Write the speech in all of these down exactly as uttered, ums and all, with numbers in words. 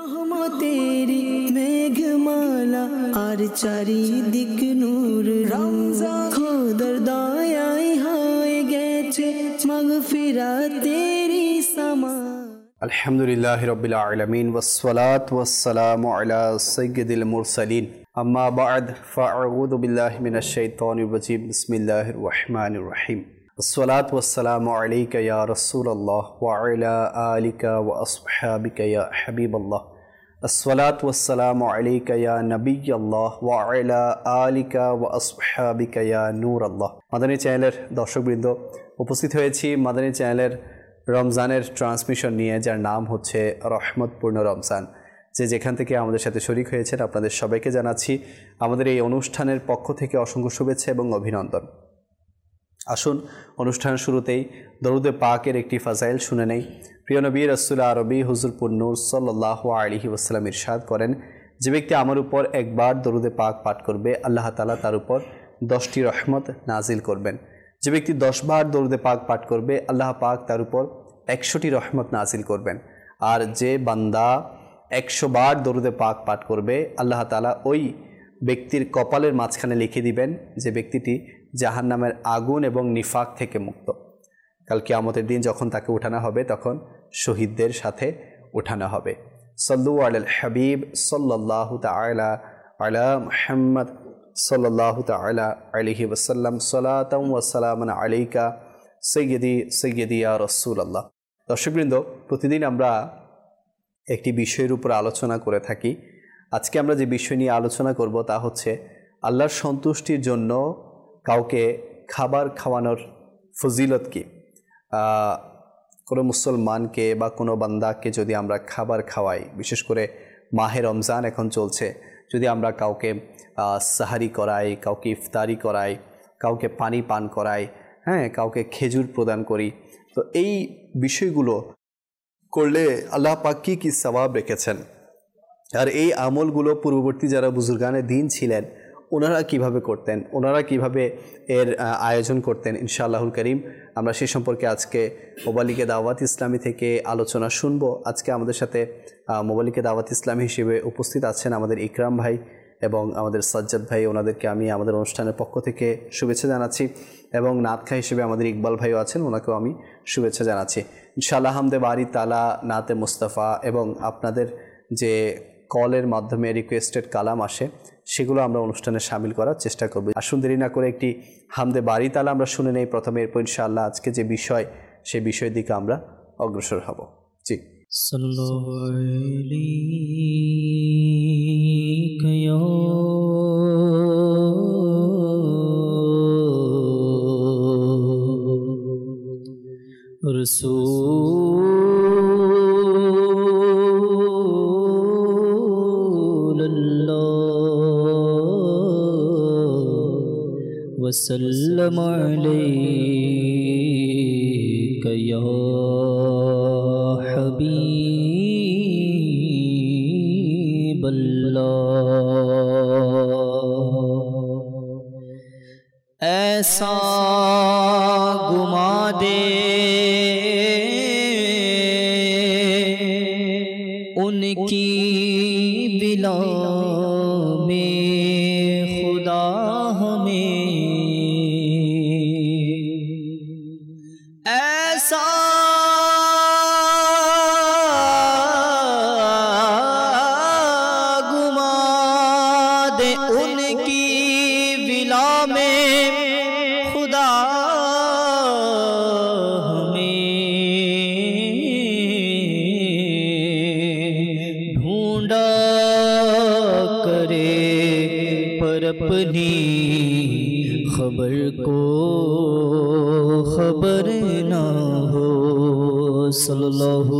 রহমতেরি মেঘমালা আর চারিদিক নূর রমজান খোদার দয়ায় হয়ে গেছে মাগফিরাতেরি সামা। আলহামদুলিল্লাহি রাব্বিল আলামিন ওয়াসসালাতু ওয়াসসালামু আলা সাইয়্যিদিল মুরসালিন আম্মা বা'দ ফাআউযু বিল্লাহি মিনাশ শাইতানির রাজীম বিসমিল্লাহির রহমানির রহিম। আসসালাতু ওয়াসসালামু আলাইকা ইয়া রাসূলুল্লাহ ওয়া আলা আলিকা ওয়া আসহাবিকা ইয়া হাবিবাল্লাহ। আসসালাতু ওয়াসসালামু আলাইকা ইয়া নবিয়াল্লাহ ওয়া আলা আলিকা ওয়া আসহাবিকা ইয়া নূরাল্লাহ। মাদানী চ্যানেলের দর্শকবৃন্দ, উপস্থিত হয়েছি মাদানী চ্যানেলের রমজানের ট্রান্সমিশন নিয়ে, যার নাম হচ্ছে রহমতপূর্ণ রমজান। যে যেখান থেকে আমাদের সাথে শরীক হয়েছেন আপনাদের সবাইকে জানাচ্ছি আমাদের এই অনুষ্ঠানের পক্ষ থেকে অসংখ্য শুভেচ্ছা এবং অভিনন্দন। আসুন অনুষ্ঠানের শুরুতেই দরুদে পাকের একটি ফাজাইল শুনে নেই। প্রিয় নবী রাসূল আরবি হুজুর পুন্নুর সাল্লাল্লাহু আলাইহি ওয়াসাল্লাম ইরশাদ করেন, যে ব্যক্তি আমার উপর একবার দরুদে পাক পাঠ করবে আল্লাহ তাআলা তার উপর দশটি রহমত নাজিল করবেন। যে ব্যক্তি দশ বার দরুদে পাক পাঠ করবে আল্লাহ পাক তার উপর একশোটি রহমত নাজিল করবেন। আর যে বান্দা একশো বার দরুদে পাক পাঠ করবে আল্লাহ তাআলা ওই ব্যক্তির কপালের মাঝখানে লিখে দিবেন যে ব্যক্তিটি জাহান্নামের আগুন এবং নিফাক থেকে মুক্ত। কাল কিয়ামতের দিন যখন তাকে উঠানো হবে তখন শহীদদের সাথে উঠানো হবে। সাল্লু আলাল হাবিব সাল্লাল্লাহু তাআলা আলা মুহাম্মদ সাল্লাল্লাহু তাআলা আলাইহি ওয়াসাল্লাম সালাতাম ওয়া সালামান আলাইকা সাইয়্যিদি সাইয়্যিদি ইয়া রাসূলুল্লাহ। দর্শকবৃন্দ, প্রতিদিন আমরা একটি বিষয়ের উপর আলোচনা করে থাকি। আজকে আমরা যে বিষয় নিয়ে আলোচনা করব তা হচ্ছে আল্লাহর সন্তুষ্টির জন্য কাউকে খাবার খাওয়ানোর ফজিলত কি। কোনো মুসলমানকে বা কোনো বান্দাকে যদি আমরা খাবার খাওয়াই, বিশেষ করে মাহে রমজান এখন চলছে, যদি আমরা কাউকে সাহারি করাই, কাউকে ইফতারি করাই, কাউকে পানি পান করাই, হ্যাঁ কাউকে খেজুর প্রদান করি, তো এই বিষয়গুলো করলে আল্লাহ পাক কি কি সওয়াব রেখেছেন, আর এই আমলগুলো পূর্ববর্তী যারা বুজুর্গানে দিন ছিলেন ওনারা কিভাবে করতেন, ওনারা কিভাবে এর আয়োজন করতেন, ইনশাআল্লাহুল করিম আমরা সে সম্পর্কে আজকে মোবালিকে দাওয়াত ইসলামী থেকে আলোচনা শুনবো। আজকে আমাদের সাথে মোবালিকে দাওয়াত ইসলামী হিসেবে উপস্থিত আছেন আমাদের ইকরাম ভাই এবং আমাদের সাজ্জাদ ভাই। ওনাদেরকে আমি আমাদের অনুষ্ঠানের পক্ষ থেকে শুভেচ্ছা জানাচ্ছি, এবং নাতখা হিসেবে আমাদের ইকবাল ভাইও আছেন, ওনাকেও আমি শুভেচ্ছা জানাচ্ছি। ইনশাআল্লাহ হামদে বারি তালা, নাতে মুস্তাফা এবং আপনাদের যে কলের মাধ্যমে রিকোয়েস্টেড কালাম আসে সেগুলো আমরা অনুষ্ঠানে শামিল করার চেষ্টা করব। আসুন দেরি না করে একটি হামদে বারি তালা আমরা শুনে নেই প্রথমে, এরপর ইনশাআল্লাহ আজকে যে বিষয় সেই বিষয়ের দিকে আমরা অগ্রসর হব। জি সাল্লাল্লাহু আলাইকা ইয়া وسلم عليك يا حبيب الله। ऐसा घुमा दे उनकी बिला में खुदा हमें, ऐसा घुमा दे उनकी विला में खुदा हमें, ढूंढा करे पर अपनी खबर को खबर ना हो। सल्लल्लाहु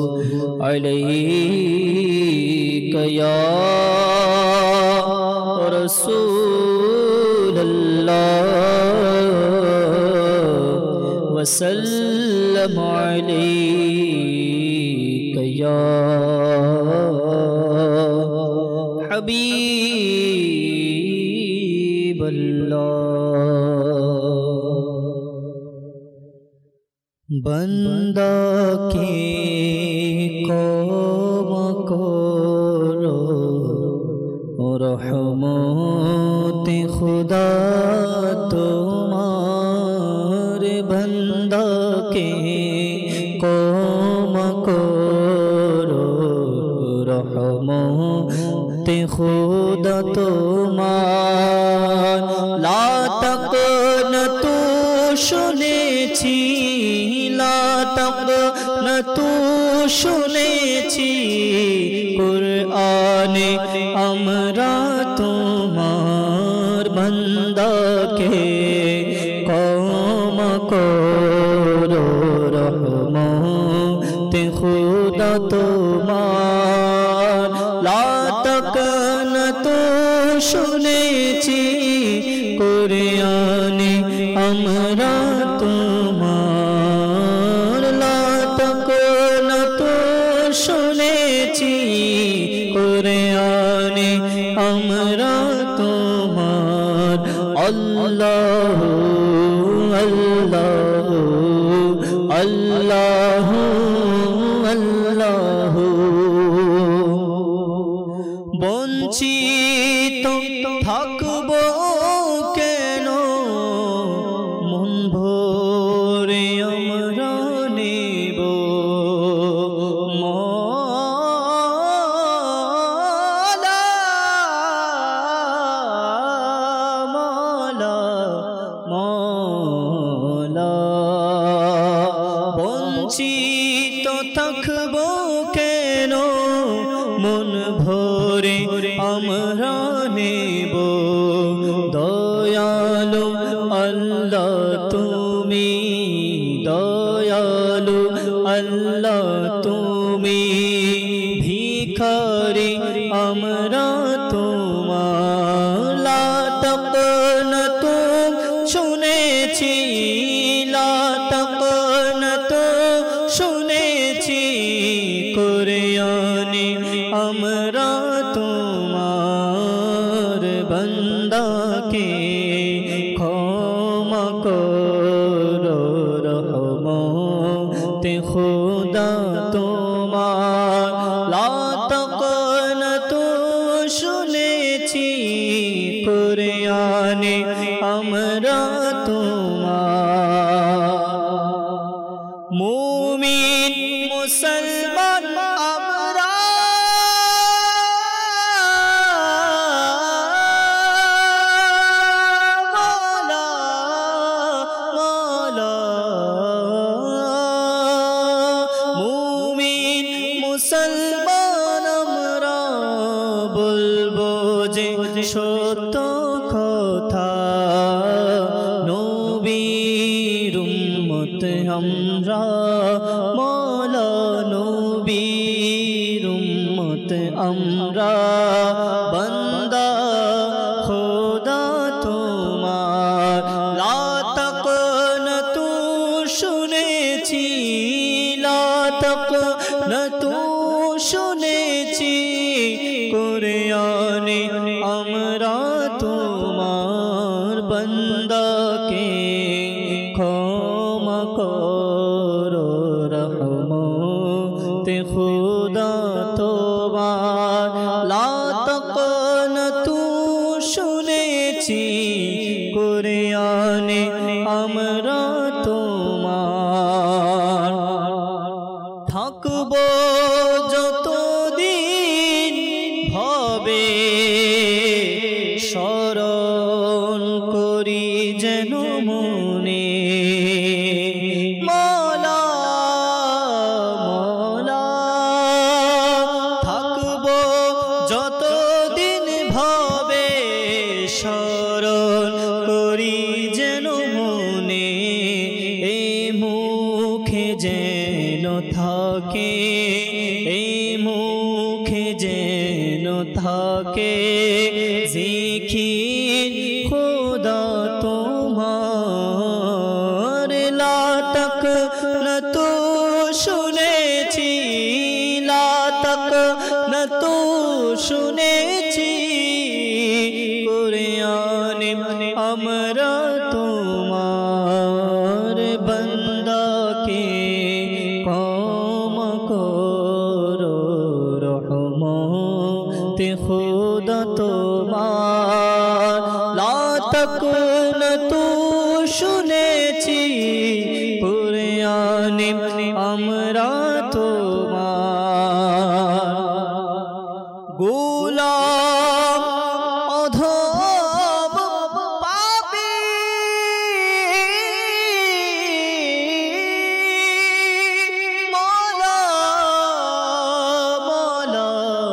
अलैका या रसूल अल्लाह वसल्लम अलैका या हबीब अल्लाह। बंदा के कौम को রহমতে খুদা তোমার বন্দাকে ক্ষমা করো রহমতে খুদা তোমার লা তাকনাতু শুনেছি লা তাকনাতু শুনেছি কুরআনে আমরা তোমার বান্দাকে ক্ষমা করো রহমতে খুদা তোমার লা তাকনাতু শুনেছি কুরআনে আমরা তোমার লা তাকনাতু শুনেছি কুরআনে আমরা তোমার আল্লাহ আল্লাহ আল্লাহ আল্লাহ বঞ্চিত থাকবো কেন মন ভরে আমরা নেব মওলা মওলা মওলা বঞ্চিত থাকবো কেন মন ভরে আমরা নেব দয়ালু আল্লাহ তুমি দয়ালু আল্লাহ তুমি ভিখারি আমরা তোমার লা তাকনাতু শুনেছি লা তাকনাতু শুনেছি কুরআনে আমরা তোমার বান্দাকে ক্ষমা করো রহমতে খুদা তোমার লা তাকনাতু শুনেছি কুরআনে আমরা তোমার মুমিন মুসলমান আমরা মওলা মওলা মুমিন মুসলমান আমরা বলবো যে সত্য কথা নবীর উম্মত আমরা মওলা নবীর উম্মত আমরা বান্দা খোদা তোমার লা তাকনাতু শুনেছি লা তাকনাতু শুনেছি কুরআনে আমরা তোমার বান্দাকে ক্ষমা করো রহমতে খুদা তোমার লা তাকনাতু শুনেছি কুরআনে আমরা তোমার থাকবো যতদিন ভবে স্মরণ করি যেন মনে মওলা মওলা থাকবো যতদিন ভবে স্মরণ করি যেন মনে এ মুখে যেন থাকে এ মুখে যেন থাকে জিকির খোদা তোমার লা তাকনাতু শুনেছি লা তাকনাতু শুনেছি কুরআনে আমরা তোমার বান্দাকে ক্ষমা করো রহমত তে খুদা তোমার লা তাকুনতু শুনেছি কুরআনে আমরা তোমার গোলাম অধম পাপী মওলা মওলা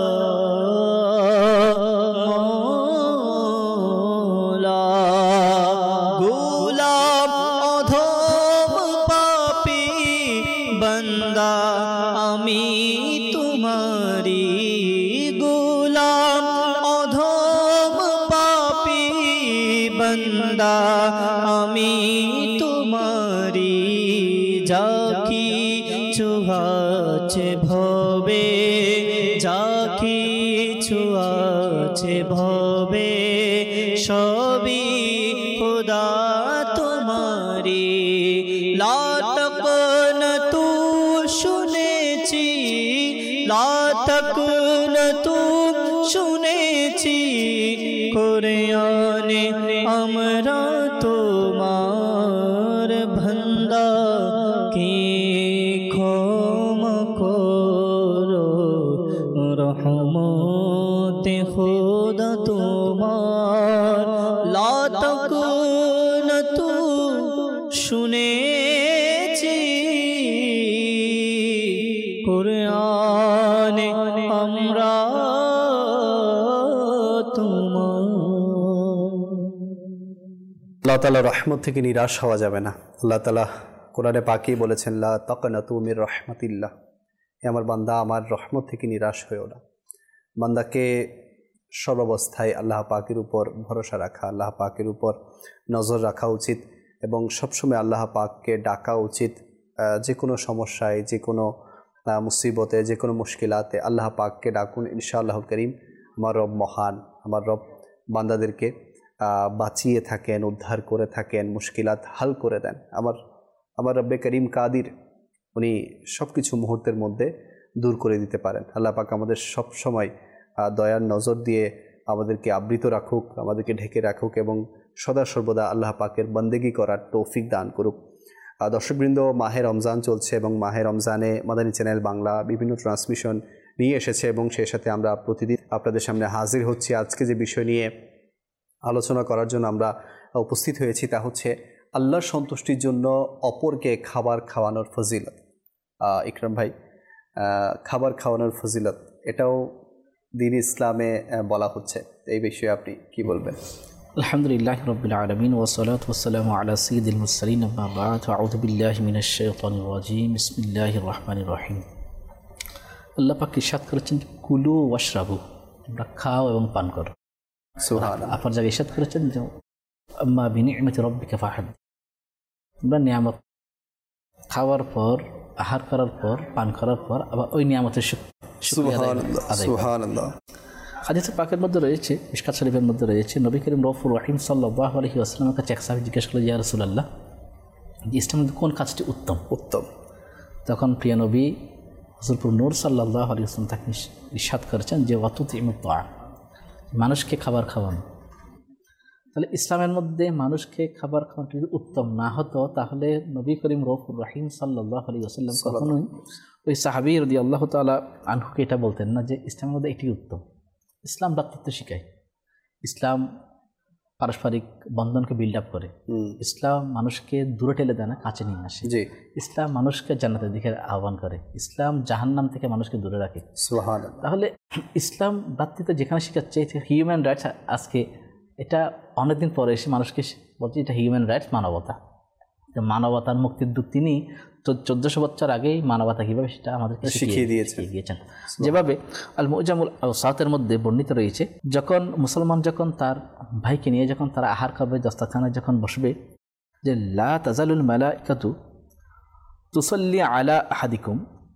মওলা গোলাম অধম পাপী বান্দা আমি তোমারি গোলাম অধম পাপী বান্দা আমি তোমারি যা কিছু আছে ভবে যা কিছু আছে ভবে সবই খোদা তোমারি লা তাকুনতু শুনেছি লা তাকুনতু শুনেছি কুরআনে আমরা তোমার বান্দা কে ক্ষমা করো রহমতে খোদা তোমার লা তাকুনতু শুনেছি কুরআনে আমরা তোমার। আল্লাহ তাআলার রহমত থেকে নিরাশ হওয়া যাবে না। আল্লাহ তাআলা কোরআনে পাকেই বলেছেন লা তাকনাতু মির রাহমাতিল্লাহ, হে আমার বান্দা আমার রহমত থেকে নিরাশ হয়েও না। বান্দাকে সর্বাবস্থায় আল্লাহ পাকের উপর ভরসা রাখা, আল্লাহ পাকের উপর নজর রাখা উচিত এবং সবসময় আল্লাহ পাককে ডাকা উচিত। যে কোনো সমস্যায়, যে কোনো মুসিবতে, যে কোনো মুশকিলাতে আল্লাহ পাককে ডাকুন। ইনশাআল্লাহ করিম আমার রব মহান, আমার রব বান্দাদেরকে বাঁচিয়ে থাকেন, উদ্ধার করে থাকেন, মুশকিলাত হাল করে দেন। আমার আমার রব্বে করিম কাদির, উনি সব কিছু মুহূর্তের মধ্যে দূর করে দিতে পারেন। আল্লাহ পাক আমাদের সব সময় দয়ার নজর দিয়ে আমাদেরকে আবৃত রাখুক, আমাদেরকে ঢেকে রাখুক এবং সদা সর্বদা আল্লাহ পাকের বন্দেগী করার তৌফিক দান করুক। দর্শকবৃন্দ, মাহে রমজান চলছে এবং মাহে রমজানে মাদানী চ্যানেল বাংলা বিভিন্ন ট্রান্সমিশন নিয়ে এসেছে এবং সেই সাথে আমরা প্রতিদিন আপনাদের সামনে হাজির হচ্ছি। আজকে যে বিষয় নিয়ে আলোচনা করার জন্য আমরা উপস্থিত হয়েছি তা হচ্ছে আল্লাহর সন্তুষ্টির জন্য অপরকে খাবার খাওয়ানোর ফজিলত। ইকরাম ভাই, খাবার খাওয়ানোর ফজিলত এটাও দ্বীন ইসলামে বলা হচ্ছে, এই বিষয়ে আপনি কি বলবেন? আলহামদুলিল্লাহ রাব্বিল আলামিন ওয়া সালাতু ওয়া সালামু আলা সাইয়্যিদিল মুরসালিন আম্মা বা'দ আউযু বিল্লাহি মিনাশ শাইতানির রাজীম বিসমিল্লাহির রহমানির রহিম। আল্লাহ পাক ইরশাদ করেছেন কুলু ওয়াশরাবু, তোমরা খাও এবং পান করো। সুবহানাল্লাহ। আপনার জায়গায় ইরশাদ করেছেন যে আম্মা বিনি'মাতি রাব্বিকা ফাহাদ্দিস, তোমরা নিয়ামত খাওয়ার পর, আহার করার পর, পান করার পর আবার ওই নিয়ামতের শুকরিয়া আদায় করো। সুবহানাল্লাহ। হাদিসে পাকের মধ্যে রয়েছে, মিশকাত শরীফের মধ্যে রয়েছে, নবী করিম রউফুর রহিম সাল্লাল্লাহু আলাইহি ওয়াসাল্লামের কাছে এক সাহাবী জিজ্ঞেস করলেন, ইয়া রাসূলুল্লাহ, যে ইসলামের কোন কাজটি উত্তম? উত্তম তখন প্রিয় নবী হুজুরপুর নূর সাল্লাল্লাহু আলাইহি ওয়াসাল্লাম তাকে ইরশাদ করেছেন যে ওয়াতুতিমুত তাআম, মানুষকে খাবার খাওয়ানো। তাহলে ইসলামের মধ্যে মানুষকে খাবার খাওয়ানো যদি উত্তম না হতো তাহলে নবী করিম রউফুর রহিম সাল্লাল্লাহু আলাইহি ওয়াসাল্লাম কখনোই ওই সাহাবী রাদিয়াল্লাহু তাআলা আনহুকে এটা বলতেন না যে ইসলামের মধ্যে এটি উত্তম। ইসলাম ভ্রাতৃত্ব শিখায়, ইসলাম পারস্পরিক বন্ধনকে বিল্ড আপ করে, ইসলাম মানুষকে দূরে ঠেলে দেয় না, কাছে নিয়ে আসে। ইসলাম মানুষকে জান্নাতের দিকে আহ্বান করে, ইসলাম জাহান্নাম থেকে মানুষকে দূরে রাখে। তাহলে ইসলাম ভ্রাতৃত্ব যেখানে শিখাচ্ছে হিউম্যান রাইটস, আজকে এটা অনেকদিন পরে এসে মানুষকে বলছে এটা হিউম্যান রাইটস, মানবতা। মানবতার মুক্তির দূত তিনি চোদ্দশো বছর আগেই মানবতা কীভাবে সেটা আমাদেরকে শিখিয়ে দিয়েছেন। যেভাবে আল মুজামুল আওসাতের মধ্যে বর্ণিত রয়েছে, যখন মুসলমান যখন তার ভাইকে নিয়ে যখন তারা আহার খাবে, দস্তরখানায় যখন বসবে, যে লা তাজালুল মালাইকাতু তুসাল্লি আলা আহাদিকুম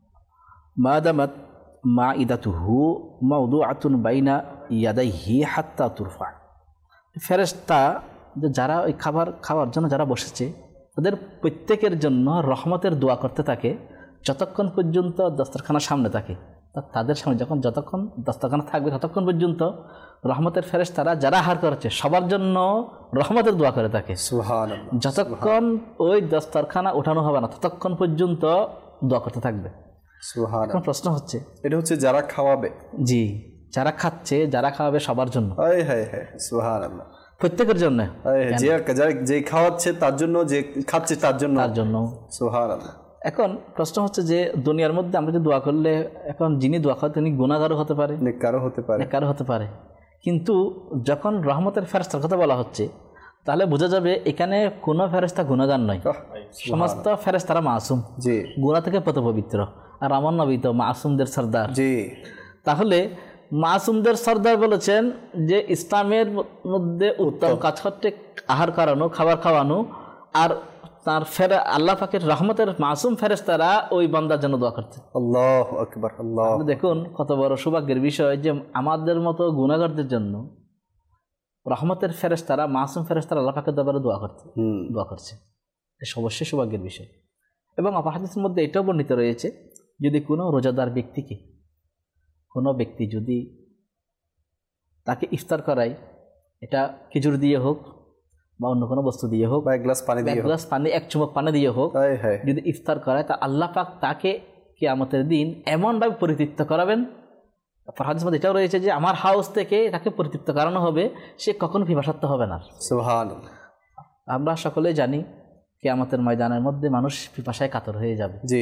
মা দামাত মাইদাতুহু মাওদুআতুন বাইনা ইয়াদাইহি হাত্তা তুরফা। ফেরেশতা যারা ওই খাবার খাওয়ার জন্য যারা বসেছে ওদের প্রত্যেকের জন্য রহমতের দোয়া করতে থাকে যতক্ষণ পর্যন্ত দস্তরখানার সামনে থাকে। তা তাদের সামনে যখন যতক্ষণ দস্তরখানা থাকবে ততক্ষণ পর্যন্ত রহমতের ফেরেশতারা যারা আহার করেছে সবার জন্য রহমতের দোয়া করে থাকে। সুবহানাল্লাহ। যতক্ষণ ওই দস্তরখানা ওঠানো হবে না ততক্ষণ পর্যন্ত দোয়া করতে থাকবে। সুবহানাল্লাহ। এখন প্রশ্ন হচ্ছে, এটা হচ্ছে যারা খাওয়াবে, জি, যারা খাচ্ছে যারা খাওয়াবে সবার জন্য, হায় হায় হায়, সুবহানাল্লাহ, প্রত্যেকের জন্য, যে যে খাওয়াচ্ছে তার জন্য, যে খাচ্ছে তার জন্য, তার জন্য। সুবহানাল্লাহ। এখন প্রশ্ন হচ্ছে যে দুনিয়ার মধ্যে আমরা যে দোয়া করলে এখন যিনি দোয়া করেন তিনি গুনাহগারও হতে পারে, নেককারও হতে পারে, নেককারও হতে পারে, কিন্তু যখন রহমতের ফেরেশতার কথা বলা হচ্ছে তাহলে বোঝা যাবে এখানে কোনো ফেরেশতা গুনাহগার নয়, সমস্ত ফেরেশতারা মাসুম, জি, গুনাহ থেকে পত পবিত্র। আর আমার নবী তো মাসুমদের সর্দার, জি। তাহলে মাসুমদের সর্দার বলেছেন যে ইসলামের মধ্যে উত্তম কাজ হচ্ছে আহার করানো, খাবার খাওয়ানো, আর তার ফেরে আল্লাহ পাকের রহমতের মাসুম ফেরেশতারা ওই বান্দার জন্য দোয়া করতেন। আল্লাহু আকবার, আল্লাহ। দেখুন কত বড় সৌভাগ্যের বিষয় যে আমাদের মতো গুনাহগারদের জন্য রহমতের ফেরেশতারা, মাসুম ফেরেশতারা আল্লাহ পাকের দরবারে দোয়া করতে দোয়া করছে। এটা অবশ্যই সৌভাগ্যের বিষয়। এবং অপর হাদিসের মধ্যে এটাও বর্ণিত রয়েছে, যদি কোনো রোজাদার ব্যক্তিকে কোনো ব্যক্তি যদি তাকে ইফতার করায়, এটা খেজুর দিয়ে হোক বা অন্য কোনো বস্তু দিয়ে হোক, বা এক গ্লাস পানি দিয়ে, এক গ্লাস পানি, এক চুমুক পানি দিয়ে হোক, যদি ইফতার করায় তা আল্লাহ পাক তাকে কিয়ামতের দিন এমনভাবে পরিতৃপ্ত করাবেন। হাদিসের মধ্যে এটাও রয়েছে যে আমার হাউস থেকে তাকে পরিতৃপ্ত করানো হবে, সে কখনো পিপাসার্থ হবে না। সুবহানাল্লাহ। আমরা সকলে জানি কিয়ামতের ময়দানের মধ্যে মানুষ পিপাসায় কাতর হয়ে যাবে, জি।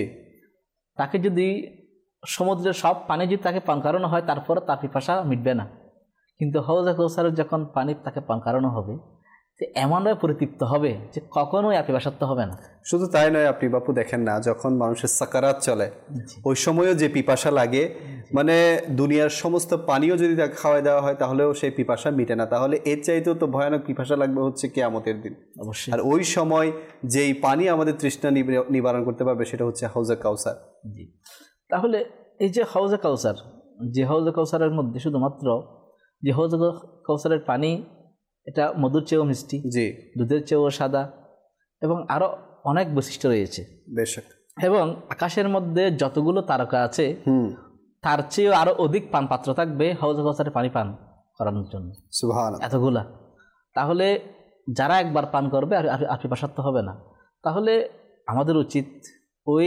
তাকে যদি সমুদ্রের সব পানি যদি তাকে পান করানো হয় তারপর তার পিপাসা মিটবে না, কিন্তু হাউজে কাউসারের যখন পানি তাকে পান করানো হবে যে এমনভাবে পরিতৃপ্ত হবে যে কখনোই আর পিপাসার্থ হবে না। শুধু তাই নয়, আপনি বাপু দেখেন না, যখন মানুষের সাকারাত চলে ওই সময়ও যে পিপাসা লাগে, মানে দুনিয়ার সমস্ত পানিও যদি তাকে খাওয়াই দেওয়া হয় তাহলেও সেই পিপাসা মিটে না। তাহলে এর চাইতেও তো ভয়ানক পিপাসা লাগবে হচ্ছে কিয়ামতের দিন। অবশ্যই। আর ওই সময় যেই পানি আমাদের তৃষ্ণা নিবারণ করতে পারবে সেটা হচ্ছে হাউজে কাউসার। জি। তাহলে এই যে হাউজে কাউসার, যে হাউজে কাউসারের মধ্যে শুধুমাত্র যে হাউজে কাউসারের পানি এটা মধুর চেয়েও মিষ্টি, জি, দুধের চেয়েও সাদা, এবং আরও অনেক বৈশিষ্ট্য রয়েছে। বেশক। এবং আকাশের মধ্যে যতগুলো তারকা আছে তার চেয়েও আরও অধিক পান পাত্র থাকবে হাউজে কাউসারের পানি পান করানোর জন্য। সুবহানাল্লাহ। এতগুলা, তাহলে যারা একবার পান করবে আর আর পিপাসার্থ হবে না। তাহলে আমাদের উচিত ওই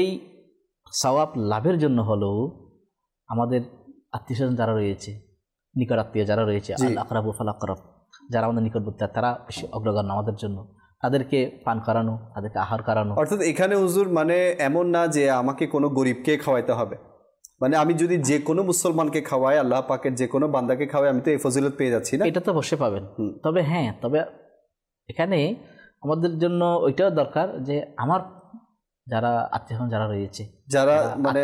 সওয়াব লাভের জন্য হলেও আমাদের আত্মীয় স্বজন যারা রয়েছে, নিকট আত্মীয় যারা রয়েছে, আল আকরাবু ফাল আকরাব, যারা আমাদের নিকটবর্তী তারা বেশি অগ্রগণ্য আমাদের জন্য, তাদেরকে পান করানো, তাদেরকে আহার করানো। অর্থাৎ এখানে হুজুর মানে এমন না যে আমাকে কোনো গরিবকে খাওয়াইতে হবে, মানে আমি যদি যে কোনো মুসলমানকে খাওয়াই, আল্লাহ পাকের যে কোনো বান্দাকে খাওয়াই, আমি তো এই ফজিলত পেয়ে যাচ্ছি না? এটা তো অবশ্যই পাবেন। তবে হ্যাঁ, তবে এখানে আমাদের জন্য ওইটাও দরকার যে আমার যারা আত্মীয় যারা রয়েছে, যারা মানে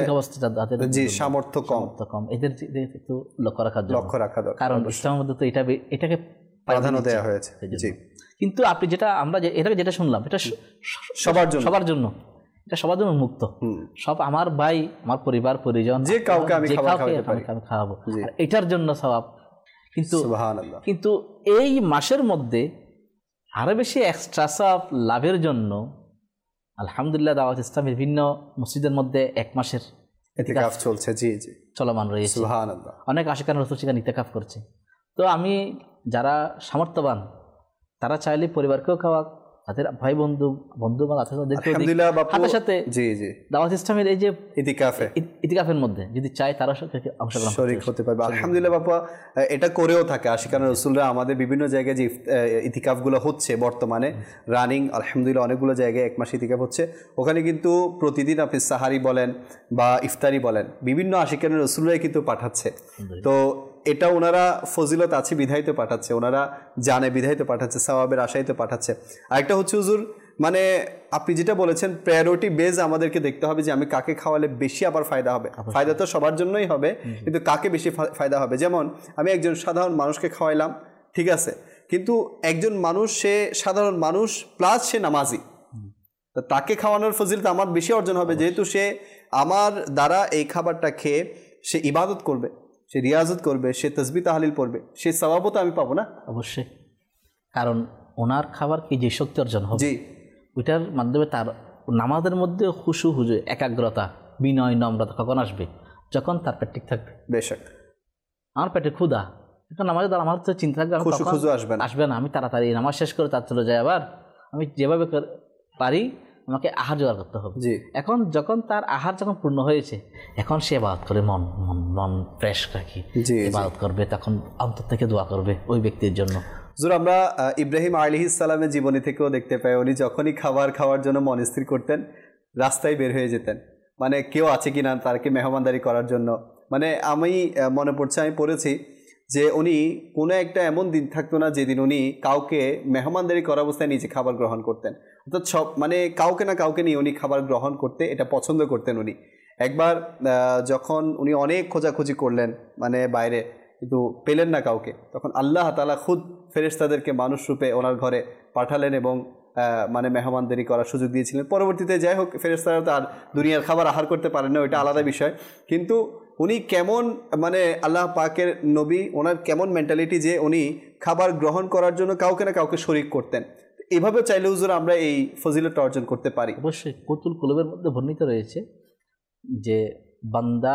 জি সামর্থ্য কম কম এদের একটু লক্ষ্য রাখার লক্ষ্য রাখা দরকার, কারণ ইসলামের মধ্যে তো এটা এটাকে প্রাধান্য দেওয়া হয়েছে। জি। কিন্তু আপনি যেটা আমরা এটাকে যেটা শুনলাম এটা সবার জন্য, সবার জন্য এটা সবার জন্য মুক্ত। সব আমার ভাই, আমার পরিবার পরিজন, যে কাউকে আমি খাওয়াবো, এটার জন্য সওয়াব। কিন্তু সুবহানাল্লাহ, কিন্তু এই মাসের মধ্যে আরো বেশি এক্সট্রা সওয়াব লাভের জন্য আলহামদুলিল্লাহ দাওয়াত ইসলাম বিভিন্ন মসজিদের মধ্যে এক মাসের ইতিকাফ চলছে। জি জি, চলমান রয়েছে। সুবহানাল্লাহ। অনেক আশিকান রাসূল সেখানে ইতিকাফ করছে। তো আমি যারা সামর্থ্যবান তারা চাইলে পরিবারকেও খাওয়া, তাদের ভাই বন্ধু বন্ধু বা আলহামদুলিল্লাহ বাপু সাথে জি জি দাওয়াত ইসলামের এই যে ইতিকাফে ইতিকাফের মধ্যে যদি চায় তারা অংশগ্রহণ শরীক হতে পারবে। আলহামদুলিল্লাহ বাপু এটা করেও থাকে আশিকান রাসূলরা আমাদের বিভিন্ন জায়গায় যে ইতিকাফগুলো হচ্ছে বর্তমানে রানিং, আলহামদুলিল্লাহ অনেকগুলো জায়গায় এক মাস ইতিকাফ হচ্ছে। ওখানে কিন্তু প্রতিদিন আপনি সাহারি বলেন বা ইফতারি বলেন, বিভিন্ন আশিকান রাসূলরাই কিন্তু পাঠাচ্ছে। তো এটা ওনারা ফজিলত আছে বিধায়িত পাঠাচ্ছে, ওনারা জানে বিধায়িত পাঠাচ্ছে, সওয়াবের আশায় তো পাঠাচ্ছে। আরেকটা হচ্ছে হুজুর মানে আপনি যেটা বলেছেন প্রায়োরিটি বেজ আমাদেরকে দেখতে হবে যে আমি কাকে খাওয়ালে বেশি আবার ফায়দা হবে। ফায়দা তো সবার জন্যই হবে, কিন্তু কাকে বেশি ফায়দা হবে। যেমন আমি একজন সাধারণ মানুষকে খাওয়াইলাম, ঠিক আছে, কিন্তু একজন মানুষ সে সাধারণ মানুষ প্লাস সে নামাজি, তো তাকে খাওয়ানোর ফজিলত আমার বেশি অর্জন হবে, যেহেতু সে আমার দ্বারা এই খাবারটা খেয়ে সে ইবাদত করবে, সে রিয়াজত করবে, সে তসবিহ তাহলিল পড়বে, সে সওয়াবও তো আমি পাবো না? অবশ্যই, কারণ ওনার খাবার কি যে শক্তি অর্জন হবে, জি, ওইটার মাধ্যমে তার নামাজের মধ্যে খুশু হুজু একাগ্রতা, বিনয়, নম্রতা কখন আসবে? যখন তার পেট ঠিক থাকবে। বেশক। আমার পেটে ক্ষুধা, এখন নামাজের দ্বারা আমার তো চিন্তা থাকবে খুশু খুশু আসবে না আসবে না আমি তাড়াতাড়ি নামাজ শেষ করে তার চলে যাই, আবার আমি যেভাবে পারি আমাকে আহার জোগাড় করতে হবে। এখন যখন তার আহার যখন পূর্ণ হয়েছে, এখন সে ইবাদত করে মন মন মন ফ্রেশ রাখি, ইবাদত করবে, তখন অন্তর থেকে দোয়া করবে ওই ব্যক্তির জন্য। হুজুর, আমরা ইব্রাহিম আলাইহিস সালামের জীবনী থেকেও দেখতে পাই, উনি যখনই খাবার খাওয়ার জন্য মন স্থির করতেন রাস্তায় বের হয়ে যেতেন, মানে কেউ আছে কিনা তারকে মেহমানদারি করার জন্য। মানে আমি মনে পড়ছে, আমি পড়েছি যে উনি কোনো একটা এমন দিন থাকতো না যেদিন উনি কাউকে মেহমানদারি করা অবস্থায় নিজে খাবার গ্রহণ করতেন, অর্থাৎ সব মানে কাউকে না কাউকে নিয়ে উনি খাবার গ্রহণ করতে এটা পছন্দ করতেন উনি। একবার যখন উনি অনেক খোঁজাখুঁজি করলেন মানে বাইরে, কিন্তু পেলেন না কাউকে, তখন আল্লাহ তাআলা খুদ ফেরেশতাদেরকে মানুষ রূপে ওনার ঘরে পাঠালেন এবং মানে মেহমানদারি করার সুযোগ দিয়েছিলেন। পরবর্তীতে যাই হোক ফেরেশতারা তো আর দুনিয়ার খাবার আহার করতে পারেন না, ওইটা আলাদা বিষয়, কিন্তু উনি কেমন মানে আল্লাহ পাকের নবী, ওনার কেমন মেন্টালিটি যে উনি খাবার গ্রহণ করার জন্য কাউকে না কাউকে শরিক করতেন। এভাবে চাইলে হুজুর আমরা এই ফজিলতটা অর্জন করতে পারি। অবশ্যই কুতুল কুলুবের মধ্যে বর্ণিত রয়েছে যে বান্দা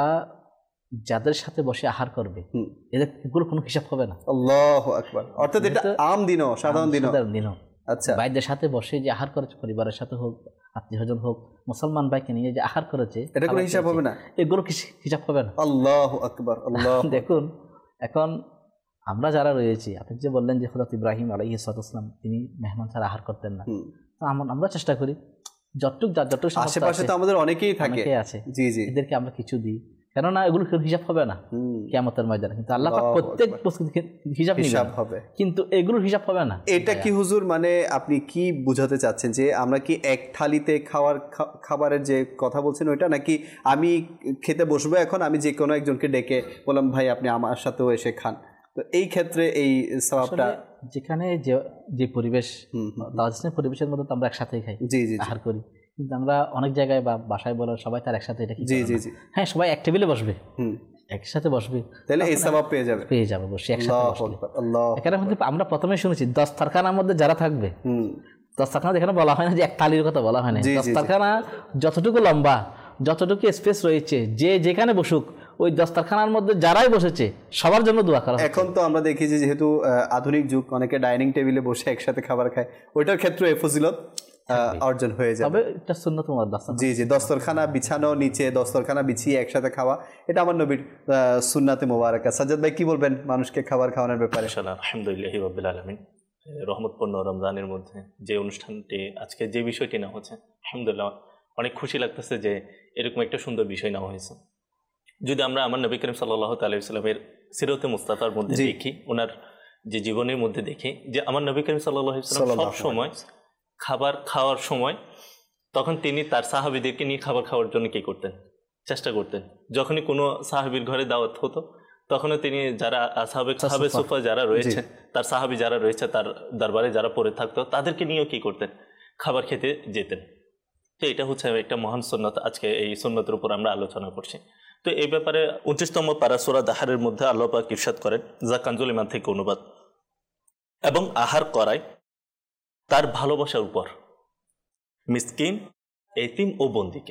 যাদের সাথে বসে আহার করবে এদের কোনো হিসাব হবে না। আল্লাহু আকবার। অর্থাৎ এটা আম দিনও সাধারণ দিনও দিনও আচ্ছা, ভাইদের সাথে বসে যে আহার করেছে, পরিবারের সাথে হোক আত্মীয় স্বজন হোক, মুসলমান ভাইকে নিয়ে যে আহার করেছে, এটা কোনো হিসাব হবে না, এগুলো হিসাব হবে না। আল্লাহু আকবার। আল্লাহ দেখুন এখন আমরা যারা রয়েছি, আপনি যে বললেন যে হযরত ইব্রাহিম আলাইহিস সালাম তিনি মেহমান ছাড়া আহার করতেন না, তো আমরা চেষ্টা করি যতটুক যার যতটুক আশেপাশে তো আমাদের অনেকেই থাকে আছে, জি জি, এদেরকে আমরা কিছু দিই, কেননা এগুলো হিসাব হবে না কিয়ামতের ময়দানে, কিন্তু আল্লাহ পাক প্রত্যেক হিসাব হিসাব হবে, কিন্তু এগুলোর হিসাব হবে না। এটা কি হুজুর মানে আপনি কি বোঝাতে চাচ্ছেন যে আমরা কি এক থালিতে খাওয়ার খাবারের যে কথা বলছেন ওইটা, নাকি আমি খেতে বসবো এখন আমি যে কোনো একজনকে ডেকে বললাম ভাই আপনি আমার সাথেও এসে খান, তো এই ক্ষেত্রে এই সওয়াবটা যেখানে যে যে পরিবেশ দাওয়াতের পরিবেশের মধ্যে তো আমরা একসাথেই খাই, জি জি আহার করি, কিন্তু আমরা অনেক জায়গায় বা বাসায় বলো সবাই তার একসাথে এটা কি, জি জি জি, হ্যাঁ সবাই এক টেবিলে বসবে, হুম একসাথে বসবে, তাহলে এই সওয়াব পেয়ে যাবে পেয়ে যাবে বসে একসাথে বসলে। আল্লাহ এখানে মধ্যে আমরা প্রথমে শুনেছি দস্তরখানার মধ্যে যারা থাকবে, হুম দস্তরখানা যেখানে বলা হয় না যে এক থালির কথা বলা হয় না, দস্তরখানা যতটুকু লম্বা যতটুকু স্পেস রয়েছে যে যেখানে বসুক ওই দস্তরখানার মধ্যে যারাই বসেছে সবার জন্য দোয়া করা। এখন তো আমরা দেখি যে যেহেতু আধুনিক যুগ, অনেকে ডাইনিং টেবিলে বসে একসাথে খাবার খায়, ওইটার ক্ষেত্রে এই ফজিলত অর্জন হয়ে যাবে। তবে এটা সুন্নাত মুআক্কাদা, জি জি, দস্তরখানা বিছানো, নিচে দস্তরখানা বিছিয়ে একসাথে খাওয়া, এটা আমার নবীর সুন্নাতে মুবারাকা। সাজ্জাদ ভাই কি বলবেন মানুষকে খাবার খাওয়ানোর ব্যাপারে? আলহামদুলিল্লাহি রাব্বিল আলামিন, রহমতপূর্ণ রমজানের মধ্যে যে অনুষ্ঠানটি আজকে যে বিষয়টি নেওয়া হচ্ছে, আলহামদুলিল্লাহ অনেক খুশি লাগতেছে যে এরকম একটা সুন্দর বিষয় নেওয়া হয়েছে। যদি আমরা আমার নবী করিম সাল্লাল্লাহু আলাইহি ওয়াসাল্লামের সিরাতে মুস্তাফার মধ্যে দেখি, ওনার যে জীবনের মধ্যে দেখি যে আমার নবী করিম সাল্লাল্লাহু আলাইহি ওয়াসাল্লাম সব সময় খাবার খাওয়ার সময় তখন তিনি তার সাহাবীদেরকে নিয়ে খাবার খাওয়ার জন্য কী করতেন, চেষ্টা করতেন। যখনই কোনো সাহাবীর ঘরে দাওয়াত হতো তখনও তিনি যারা আসহাবে সাহাবে সুফা যারা রয়েছে, তার সাহাবী যারা রয়েছে, তার দরবারে যারা পড়ে থাকতো তাদেরকে নিয়েও কী করতেন, খাবার খেতে যেতেন। তো এটা হচ্ছে একটা মহান সুন্নত, আজকে এই সুন্নতের উপর আমরা আলোচনা করছি। তো এই ব্যাপারে উনত্রিশতম পারা সূরা দাহারের মধ্যে আল্লাহ পাক ইরশাদ করেন, যা কানজুল ইমান থেকে অনুবাদ, এবং আহার করায় তার ভালোবাসার উপর মিসকিন, এতিম ও বন্দীকে।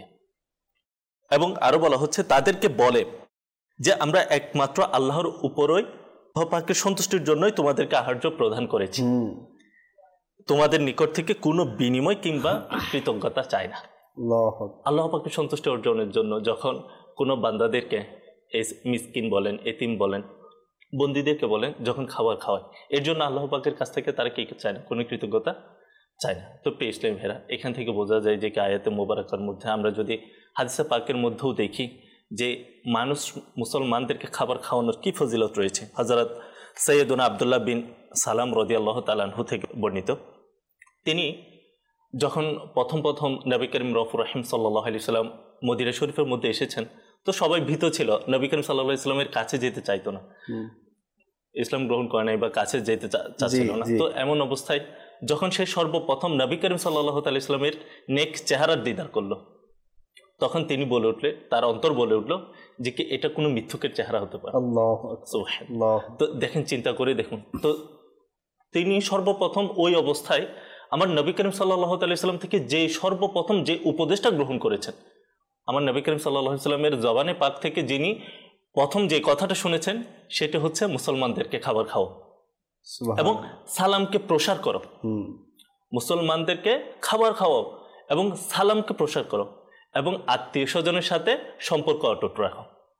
এবং আরো বলা হচ্ছে তাদেরকে বলে যে আমরা একমাত্র আল্লাহর উপরই পাকের সন্তুষ্টির জন্যই তোমাদেরকে আহার্য প্রদান করেছি, তোমাদের নিকট থেকে কোনো বিনিময় কিংবা কৃতজ্ঞতা চাই না। আল্লাহ পাকের সন্তুষ্টি অর্জনের জন্য যখন কোনো বান্দাদেরকে এই মিসকিন বলেন, এতিম বলেন, বন্দীদেরকে বলেন, যখন খাবার খাওয়ায়, এর জন্য আল্লাহ পাকের কাছ থেকে তারা কি চায় না, কোনো কৃতজ্ঞতা চায় না। তো প্রিয় ইসলামী ভাইরা, এখান থেকে বোঝা যায় যে কি আয়াতে মোবারকার মধ্যে আমরা যদি হাদিসে পাকের মধ্যেও দেখি যে মানুষ মুসলমানদেরকে খাবার খাওয়ানোর কি ফজিলত রয়েছে। হযরত সৈয়দনা আব্দুল্লাহ বিন সালাম রাদিয়াল্লাহু তাআলা আনহু থেকে বর্ণিত, তিনি যখন প্রথম প্রথম নবী করিম রউফুর রহিম সাল্লাল্লাহু আলাইহি সাল্লাম মদিনা শরীফের মধ্যে এসেছেন, তো সবাই ভীত ছিল, নবী করিম সাল্লাল্লাহু আলাইহি সাল্লামের কাছে যেতে চাইতো না, ইসলাম গ্রহণ করে নাই বা কাছে যেতে চাচ্ছিল না। তো এমন অবস্থায় যখন সে সর্বপ্রথম নবী করিম সাল্লাল্লাহু আলাইহি সাল্লামের নেক চেহারার দিদার করলো, তখন তিনি বলে উঠলে, তার অন্তর বলে উঠলো যে কি এটা কোনো মিথ্যুকের চেহারা হতে পারে। তো দেখেন, চিন্তা করে দেখুন, তো তিনি সর্বপ্রথম ওই অবস্থায় আমার নবী করিম সাল্লাল্লাহু আলাইহি সাল্লাম থেকে যে সর্বপ্রথম যে উপদেশটা গ্রহণ করেছেন, আমার নবী করিম সাল্লাল্লাহু আলাইহি সাল্লামের জবানে পাক থেকে যিনি প্রথম যে কথাটা শুনেছেন সেটা হচ্ছে মুসলমানদেরকে খাবার খাও এবং সালামকে প্রসার করো। মুসলমানদেরকে খাবার খাওয়াও এবং সালামকে প্রসার করো এবং আত্মীয় স্বজনের সাথে সম্পর্ক অটুট রাখো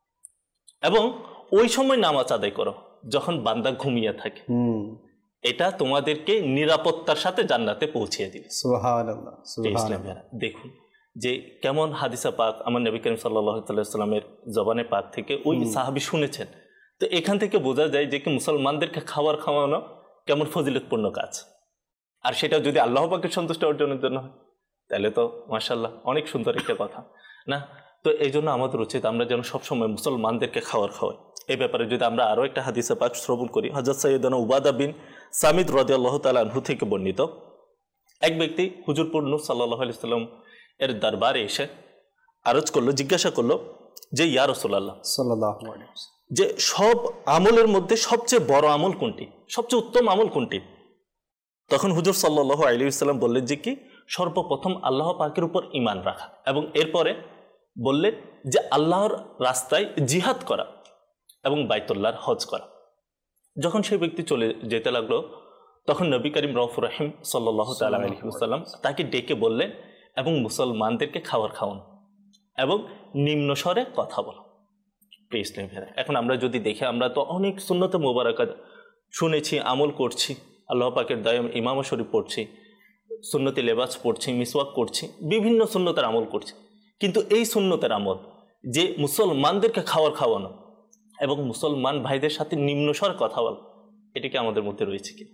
এবং ওই সময় নামাজ আদায় করো যখন বান্দা ঘুমিয়ে থাকে। এটা তোমাদেরকে নিরাপত্তার সাথে জান্নাতে পৌঁছিয়ে দিবে। সুবহানাল্লাহ, সুবহানাল্লাহ। দেখুন যে কেমন হাদিসা পাক আমার নবী করিম সাল্লাল্লাহু আলাইহি সাল্লামের জবানে পাক থেকে ওই সাহাবী শুনেছেন। তো এখান থেকে বোঝা যায় যে কি মুসলমানদেরকে খাবার খাওয়ানো কেমন ফজিলতপূর্ণ কাজ, আর সেটা যদি আল্লাহ পাকের সন্তুষ্টি অর্জনের জন্য হয় তাহলে তো মাশাআল্লাহ অনেক সুন্দর একটা কথা না। তো এই জন্য আমাদের উচিত আমরা যেন সবসময় মুসলমানদেরকে খাবার খাওয়াই। এই ব্যাপারে যদি আমরা আরও একটা হাদিসে পাক শ্রবণ করি, হযরত সাইয়েদনা উবাদা বিন সামিদ রাদিয়াল্লাহু তাআলা আনহু থেকে বর্ণিত, এক ব্যক্তি হুজুর নূর সাল্লাল্লাহু আলাইহি সাল্লাম এর দরবারে এসে আরজ করলো, জিজ্ঞাসা করলো যে ইয়া রাসূলুল্লাহ সাল্লাল্লাহু আলাইহি ওয়াসাল্লাম, যে সব আমলের মধ্যে সবচেয়ে বড় আমল কোনটি, সবচেয়ে উত্তম আমল কোনটি? তখন হুজুর সাল্লাল্লাহু আলাইহি ওয়াসাল্লাম বললেন যে কি সর্বপ্রথম আল্লাহ পাকের উপর ঈমান রাখা এবং এরপরে বললেন যে আল্লাহর রাস্তায় জিহাদ করা এবং বাইতুল্লাহর হজ করা। যখন সেই ব্যক্তি চলে যেতে লাগলো তখন নবী করিম রউফুর রহিম সাল্লাল্লাহু তাআলা আলাইহি ওয়াসাল্লাম তাকে ডেকে বললেন এবং মুসলমানদেরকে খাবার খাওয়ান এবং নিম্ন স্বরে কথা বলো। প্লিজ নেভেরা এখন আমরা যদি দেখি আমরা তো অনেক সুন্নতে মোবারকা শুনেছি, আমল করছি, আল্লাহ পাকের দায়ম ইমাম শরীফ পড়ছি, সুন্নতি লেবাস পড়ছি, মিসওয়াক করছি, বিভিন্ন সুন্নতের আমল করছি, কিন্তু এই সুন্নতের আমল যে মুসলমানদেরকে খাবার খাওয়ানো এবং মুসলমান ভাইদের সাথে নিম্নস্বর কথা বলা, এটা কি আমাদের মধ্যে রয়েছে কি?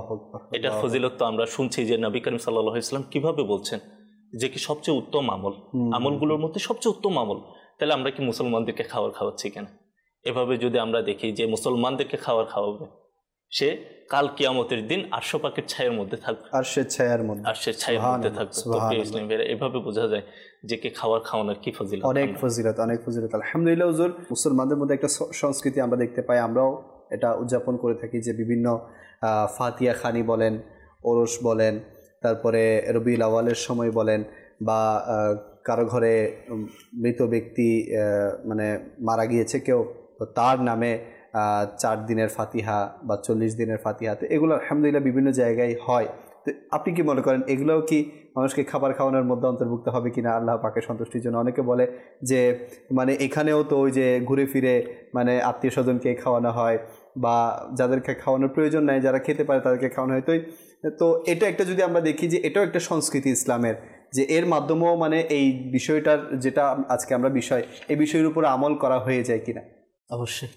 এটার ফজিলত তো আমরা শুনছি যে নবী করিম সাল্লাল্লাহু আলাইহি ওয়াসাল্লাম কিভাবে বলছেন যে কি সবচেয়ে উত্তম আমল, আমলগুলোর মধ্যে সবচেয়ে উত্তম আমল। তাহলে আমরা কি মুসলমানদেরকে খাবার খাওয়াচ্ছি কেন? এভাবে যদি আমরা দেখি যে মুসলমানদেরকে খাবার খাওয়াবে, সে কাল কিয়ামতের দিন আরশ পাকের ছায়ার মধ্যে থাকবে, আরশের ছায়ার মধ্যে আরশের ছায়ার মধ্যে থাকবে। তো ইসলামের এভাবে বোঝা যায় যে কি খাবার খাওয়ানোর কি ফজিলত, অনেক ফজিলত, অনেক ফজিলত। আলহামদুলিল্লাহ হুজুর, মুসলমানদের মধ্যে একটা সংস্কৃতি আমরা দেখতে পাই, আমরাও এটা উদযাপন করে থাকি যে বিভিন্ন ফাতিহা খানি বলেন, ওরস বলেন, তারপরে রবিউল আউয়ালের সময় বলেন, বা কারো ঘরে মৃত ব্যক্তি মানে মারা গিয়েছে কেউ, তো তার নামে চার দিনের ফাতিহা বা চল্লিশ দিনের ফাতিহা, তো এগুলো আলহামদুলিল্লাহ বিভিন্ন জায়গায় হয়। তো আপনি কি মনে করেন এগুলোও কি মানুষকে খাবার খাওয়ানোর মধ্যে অন্তর্ভুক্ত হবে কিনা আল্লাহ পাকের সন্তুষ্টির জন্য? অনেকে বলে যে মানে এখানেও তো ওই যে ঘুরে ফিরে মানে আত্মীয় স্বজনকে খাওয়ানো হয়, বা যাদেরকে খাওয়ানোর প্রয়োজন নাই, যারা খেতে পারে তাদেরকে খাওয়ানো হয়। তো তো এটা একটা যদি আমরা দেখি যে এটাও একটা সংস্কৃতি ইসলামের, যে এর মাধ্যমেও মানে এই বিষয়টার যেটা আজকে আমরা বিষয়, এই বিষয়ের উপর আমল করা হয়ে যায় কিনা? অবশ্যই।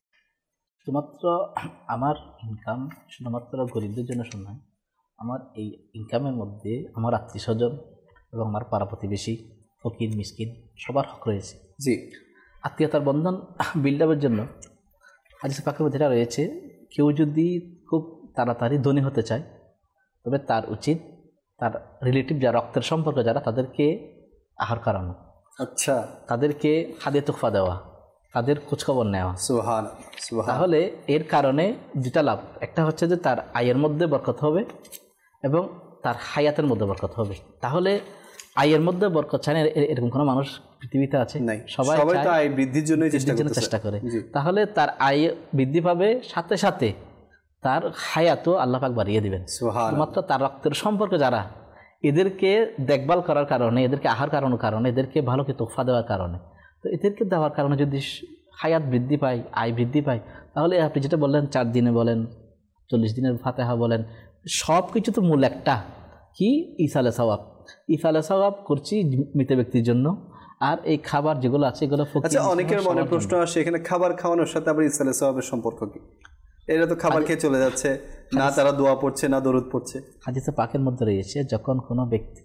শুধুমাত্র আমার ইনকাম শুধুমাত্র গরিবদের জন্য শোনা, আমার এই ইনকামের মধ্যে আমার আত্মীয় স্বজন এবং আমার পাড়া প্রতিবেশী, ফকির মিসকিন সবার হক রয়েছে। জি, আত্মীয়তার বন্ধন বিল্ড আপের জন্য হাদিস পাকের মধ্যে এটা রয়েছে, কেউ যদি খুব তাড়াতাড়ি ধনী হতে চায় তবে তার উচিত তার রিলেটিভ যারা রক্তের সম্পর্ক যারা তাদেরকে আহার করানো, আচ্ছা, তাদেরকে হাদিয়া তোহফা দেওয়া, তাদের খোঁজখবর নেওয়া। সুবহান সুবহান। তাহলে এর কারণে দুটা লাভ, একটা হচ্ছে যে তার আয়ের মধ্যে বরকত হবে এবং তার হায়াতের মধ্যে বরকত হবে। তাহলে আয়ের মধ্যে বরকত চায় না এরকম কোনো মানুষ পৃথিবীতে আছে? নাই, সবাই তো আয় বৃদ্ধির জন্য চেষ্টা করে। তাহলে তার আয় বৃদ্ধি পাবে, সাথে সাথে তার হায়াতও আল্লাহ পাক বাড়িয়ে দিবেন। মাত্র তার রক্তের সম্পর্কে যারা, এদেরকে দেখভাল করার কারণে, এদেরকে আহার করানোর কারণে, এদেরকে ভালো কি তোহফা দেওয়ার কারণে, তো এদেরকে দেওয়ার কারণে যদি হায়াত বৃদ্ধি পায়, আয় বৃদ্ধি পায়, তাহলে আপনি যেটা বললেন চার দিনে বলেন, চল্লিশ দিনের ফাতিহা বলেন, সব কিছু তো মূল একটা কি ইসালে সওয়াব। ইসালে সওয়াব করছি মৃত ব্যক্তির জন্য, আর এই খাবার যেগুলো আছে এগুলো। আচ্ছা, অনেকের মনে প্রশ্ন আসে এখানে খাবার খাওয়ানোর সাথে আবার ইসালে সওয়াবের সম্পর্ক কি? এরা তো খাবার খেয়ে চলে যাচ্ছে, না তারা দোয়া পড়ছে না দরুদ পড়ছে। হাদিসে পাকের মধ্যে রয়েছে যখন কোনো ব্যক্তি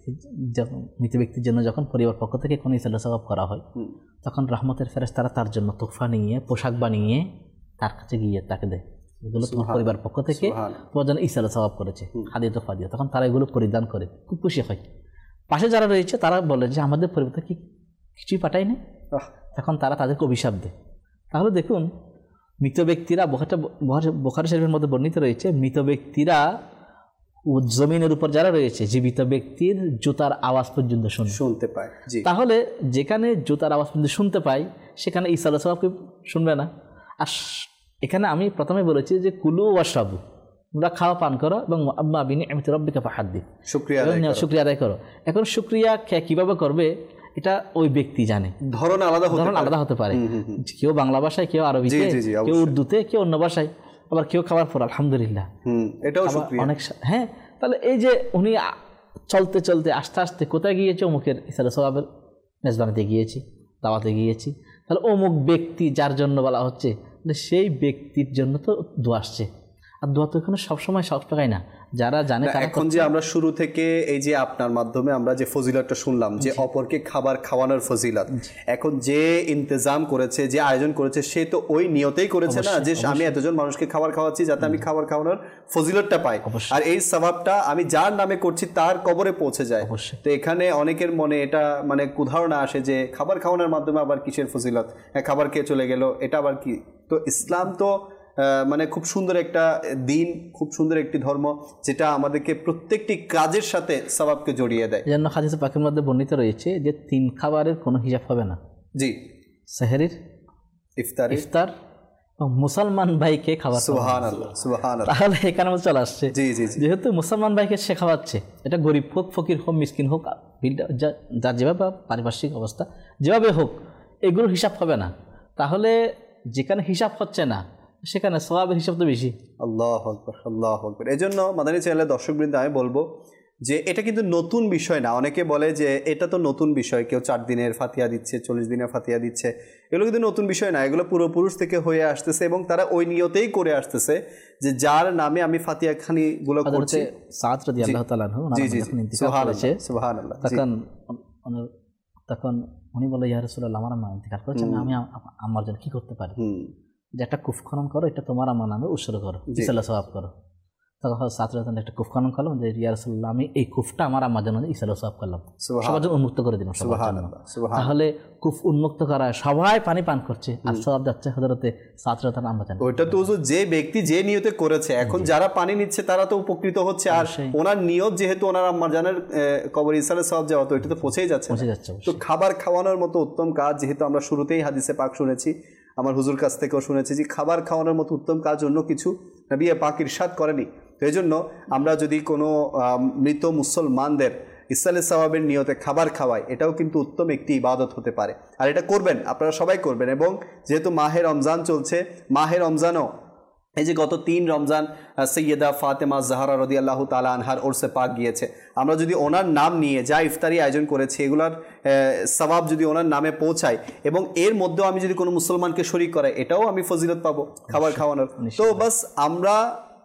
মৃত ব্যক্তির জন্য যখন পরিবার পক্ষ থেকে কোনো ইসালে সওয়াব করা হয়, তখন রহমতের ফেরেশতারা তার জন্য তোহফা নিয়ে, পোশাক বানিয়ে তার কাছে গিয়ে তাকে দেয়, এগুলো তোমার পরিবার পক্ষ থেকে তোমার জন্য ইসালে সওয়াব করেছে, হাদিয়া তোহফা দিয়ে। তখন তারা এগুলো পরিধান করে, খুব খুশি হয়। পাশে যারা রয়েছে তারা বলে যে আমাদের পরিবার কি কিছুই পাঠায় না, তখন তারা তাদেরকে অভিশাপ দেয়। তাহলে দেখুন, মৃত ব্যক্তিরা, বোখারি শরীফের মধ্যে বর্ণিত রয়েছে, মৃত ব্যক্তিরা জমিনের উপর যারা রয়েছে জীবিত ব্যক্তির জুতার আওয়াজ পর্যন্ত শুনবে, শুনতে পায়। জি, তাহলে যেখানে জুতার আওয়াজ পর্যন্ত শুনতে পাই সেখানে ঈসা আলাইহিস সালামকে শুনবে না? আর এখানে আমি প্রথমে বলেছি যে কুলু ওয়াশরাবু, তোমরা খাওয়া পান করো এবং আম্মা বিনিআমতি রাব্বিকা ফাহাদ্দিস, শুকরিয়া আদায় করো। শুকরিয়া আদায় করো। এখন শুকরিয়া কিভাবে করবে এটা ওই ব্যক্তি জানে, ধরন আলাদা হতে ধরন পারে। আলাদা হতে পারে, কেউ বাংলা ভাষায়, কেউ আরবিতে, জি, জি, জি, কেউ উর্দুতে, কেউ অন্য ভাষায়, আবার কেউ খাবার পর আলহামদুলিল্লাহ, হুম, এটাও আবার শুকরিয়া। অনেক সা- হ্যাঁ। তাহলে এই যে উনি আ- চলতে চলতে আস্তে আস্তে কোথায় গিয়েছে? অমুকের ঈসা আলাইহিস সালামের মেজবানিতে গিয়েছি, দাওয়াতে গিয়েছি। তাহলে অমুক ব্যক্তি যার জন্য বলা হচ্ছে, সেই ব্যক্তির জন্য তো দোয়া আসছে। আর দোয়া তো এখানে সবসময় সব টাকায় না, যারা জানে তারা এখন যে আমরা শুরু থেকে এই যে আপনার মাধ্যমে আমরা যে ফজিলতটা শুনলাম, যে অপরকে খাবার খাওয়ানোর ফজিলত, এখন যে ইন্তজাম করেছে, যে আয়োজন করেছে, সে তো ওই নিয়তেই করেছে না যে আমি এতজন মানুষকে খাবার খাওয়াচ্ছি যাতে আমি খাবার খাওয়ানোর ফজিলতটা পাই, আর এই সওয়াবটা আমি যার নামে করছি তার কবরে পৌঁছে যায়। অবশ্যই। তো এখানে অনেকের মনে এটা মানে কুধারণা আসে যে খাবার খাওয়ানোর মাধ্যমে আবার কিসের ফজিলত, হ্যাঁ, খাবার খেয়ে চলে গেল, এটা আবার কি? তো ইসলাম তো মানে খুব সুন্দর একটা দিন, খুব সুন্দর একটি ধর্ম, যেটা আমাদেরকে প্রত্যেকটি কাজের সাথে সওয়াবকে জড়িয়ে দেয়। এই জন্য হাদিসে পাকের মধ্যে বর্ণিত রয়েছে যে তিন খাবারের কোনো হিসাব হবে না, জি, সেহরির, ইফতার, ইফতার এবং মুসলমান ভাইকে খাবার খাওয়ানো। সুবহানাল্লাহ, সুবহানাল্লাহ। তাহলে এখানে মধ্যে চলে আসছে জি, জি, জি, যেহেতু মুসলমান ভাইকে সে খাওয়াচ্ছে, এটা গরিব হোক, ফকির হোক, মিসকিন হোক, বিলটা- যা- যার যেভাবে বা পারিপার্শ্বিক অবস্থা যেভাবে হোক, এগুলোর হিসাব হবে না। তাহলে যেখানে হিসাব হচ্ছে না সেখানে সওয়াবের হিসাব তো বেশি। আল্লাহু আকবার, আল্লাহু আকবার। এই জন্য মাদানী চ্যানেলের দর্শকবৃন্দ আমি বলবো যে এটা কিন্তু নতুন বিষয় না। অনেকে বলে যে এটা তো নতুন বিষয়, কেউ চার দিনের ফাতিহা দিচ্ছে, চল্লিশ দিনের ফাতিহা দিচ্ছে, এগুলো কিন্তু নতুন বিষয় না। এগুলো পূর্বপুরুষ থেকে হয়ে আসতেছে এবং তারা ওই নিয়তেই করে আসতেছে যে যার নামে আমি ফাতিহা খানিগুলো করছি। সাদ রাদিয়াল্লাহু তাআলা আনহু জি, জি, যখন ইন্তিকাল করেছে, সুবহানাল্লাহ, সুবহানাল্লাহ। জি, তখন উনি- তখন উনি বলে, ইয়া রাসূলুল্লাহ, আমার আম্মা ইন্তিকাল করেছেন, আমি আ- আম্মার জন্য কি করতে পারি? হুম, যে একটা কুফ খনন করো, এটা তোমার আমার নামে উৎসর্গ করো, ইসাল্লাহ সওয়াব করো। তখন ছাত্র একটা কুফ খনন করলাম যে ইয়া রাসূলুল্লাহ, আমি এই কুফটা আমার আমার জন্য ইসাল্লাহ সওয়াব করলাম, সবার জন্য উন্মুক্ত করে দিলাম, সবার জন্য। সুবহানাল্লাহ, সুবহানাল্লাহ। তাহলে কুফ উন্মুক্ত করা, সবাই পানি পান করছে আর সওয়াব যাচ্ছে হযরতে ছাত্র তার আমরা জানি। ওইটা তো হুজুর যে ব্যক্তি যে নিয়তে করেছে, এখন যারা পানি নিচ্ছে তারা তো উপকৃত হচ্ছে, আর ওনার নিয়ত যেহেতু ওনার আম্মার জানের কবর ইসালের সওয়াব যাওয়া, তো এটা তো পৌঁছেই যাচ্ছে, পৌঁছে যাচ্ছে। তো খাবার খাওয়ানোর মতো উত্তম কাজ, যেহেতু আমরা শুরুতেই হাদিসে পাক শুনেছি, আমার হুজুর কাছ থেকেও শুনেছি যে খাবার খাওয়ানোর মতো উত্তম কাজ অন্য কিছু নবী পাক ইরশাদ করেনি। তো এই জন্য আমরা যদি কোনো মৃত মুসলমানদের ইসালে সওয়াবের নিয়তে খাবার খাওয়াই, এটাও কিন্তু উত্তম একটি ইবাদত হতে পারে। আর এটা করবেন, আপনারা সবাই করবেন। এবং যেহেতু মাহে রমজান চলছে, মাহে রমজানও এই যে গত তিন রমজান সৈয়দা ফাতেমা জাহরা রাদিয়াল্লাহু তাআলা আনহার ওরসে পাক গিয়েছে, আমরা যদি ওনার নাম নিয়ে যা ইফতারি আয়োজন করেছি এগুলার সওয়াব যদি ওনার নামে পৌঁছায়, এবং এর মধ্যেও আমি যদি কোনো মুসলমানকে শরীক করাই, এটাও আমি ফজিলত পাবো খাবার খাওয়ানোর। তো বাস আমরা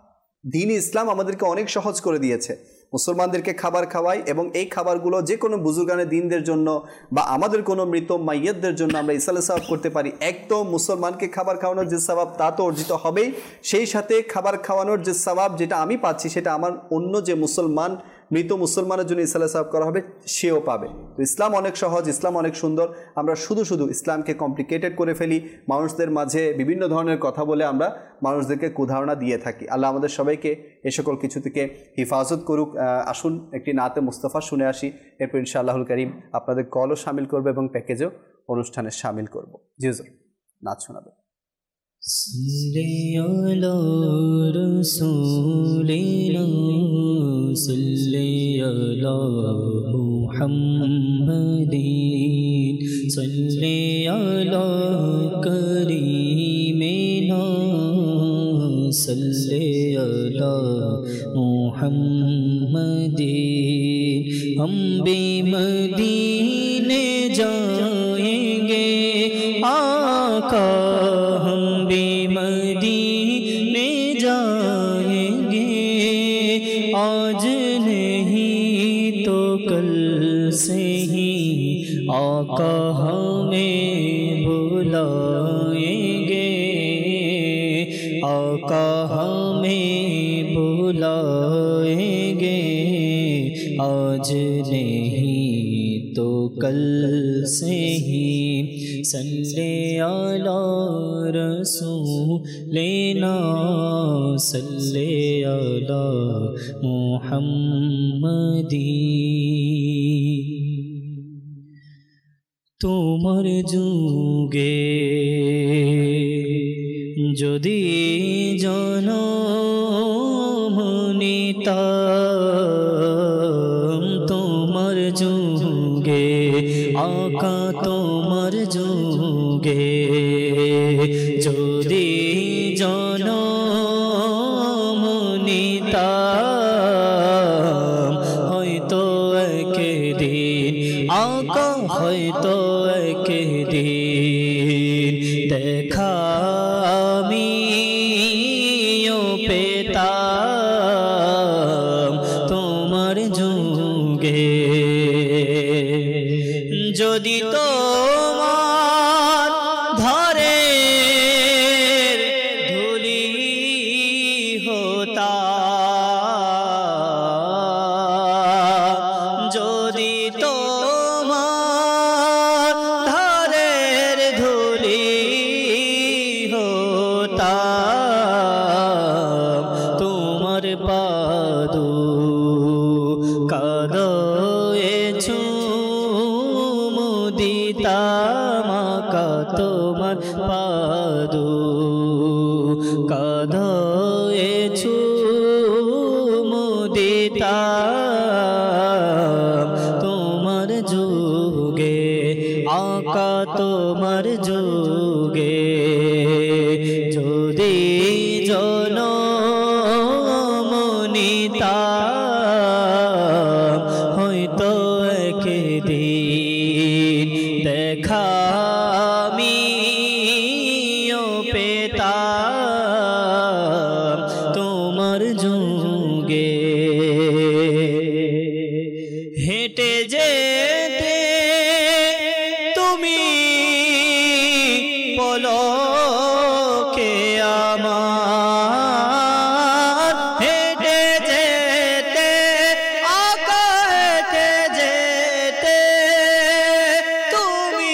দিন ইসলাম আমাদেরকে অনেক সহজ করে দিয়েছে, মুসলমানদেরকে খাবার খাওয়াই, এবং এই খাবারগুলো যে কোনো বুজুর্গানে দিনদের জন্য বা আমাদের কোনো মৃত মাইয়াতদের জন্য আমরা ইসালে সওয়াব করতে পারি। এক তো মুসলমানকে খাবার খাওয়ানোর যে সওয়াব তা তো অর্জিত হবেই, সেই সাথে খাবার খাওয়ানোর যে সওয়াব যেটা আমি পাচ্ছি সেটা আমার অন্য যে মুসলমান মৃত মুসলমানের জন্য ইসালে সওয়াব করা হবে সেও পাবে। তো ইসলাম অনেক সহজ, ইসলাম অনেক সুন্দর। আমরা শুধু শুধু ইসলামকে কমপ্লিকেটেড করে ফেলি, মানুষদের মাঝে বিভিন্ন ধরনের কথা বলে আমরা মানুষদেরকে কুধারণা দিয়ে থাকি। আল্লাহ আমাদের সবাইকে এ সকল কিছু থেকে হিফাজত করুক। আসুন একটি নাতে মুস্তাফা শুনে আসি, এরপর ইনশাআল্লাহুল করিম আপনাদের কলও শামিল করবো এবং প্যাকেজও অনুষ্ঠানে শামিল করবো। জি হুজুর, নাচ শোনাবে। صلي على رسولنا صلي على محمد صلي على كريمنا صلي على محمد हम भी मदीने जाएंगे आका हम भी मदीने जाएंगे आज नहीं तो कल से ही आका हमें बुलाएंगे आका हमें बुलाएंगे आज नहीं तो कल से ही सल्ले अला रसूलिना सल्ले अला मुहम्मदी তোমার যুগে যদি জনম নিতাম তোমার যুগে আকা তোমার যুগে যদি জনম নিতাম হয়তো একদিন আকা হয়তো একদিন দেখা আমিও পেতাম তোমার যুগে যদি তোমার ধারে ধুলি হতাম যদি তোমার ধারের ধুলি হতাম তোমার পাদু কাদয়েছু মুদিতামাকা তোমার পাদু কাদয়েছু মুদিতাম তোমার যুগে আকা তোমার যুগে যদি জনম নিতাম হয়তো একদিন দেখা আমিও পেতাম তোমার যুগে হেঁটে যেতে তুমি পলকে আমার হেঁটে যেতে আকা হেঁটে যেতে তুমি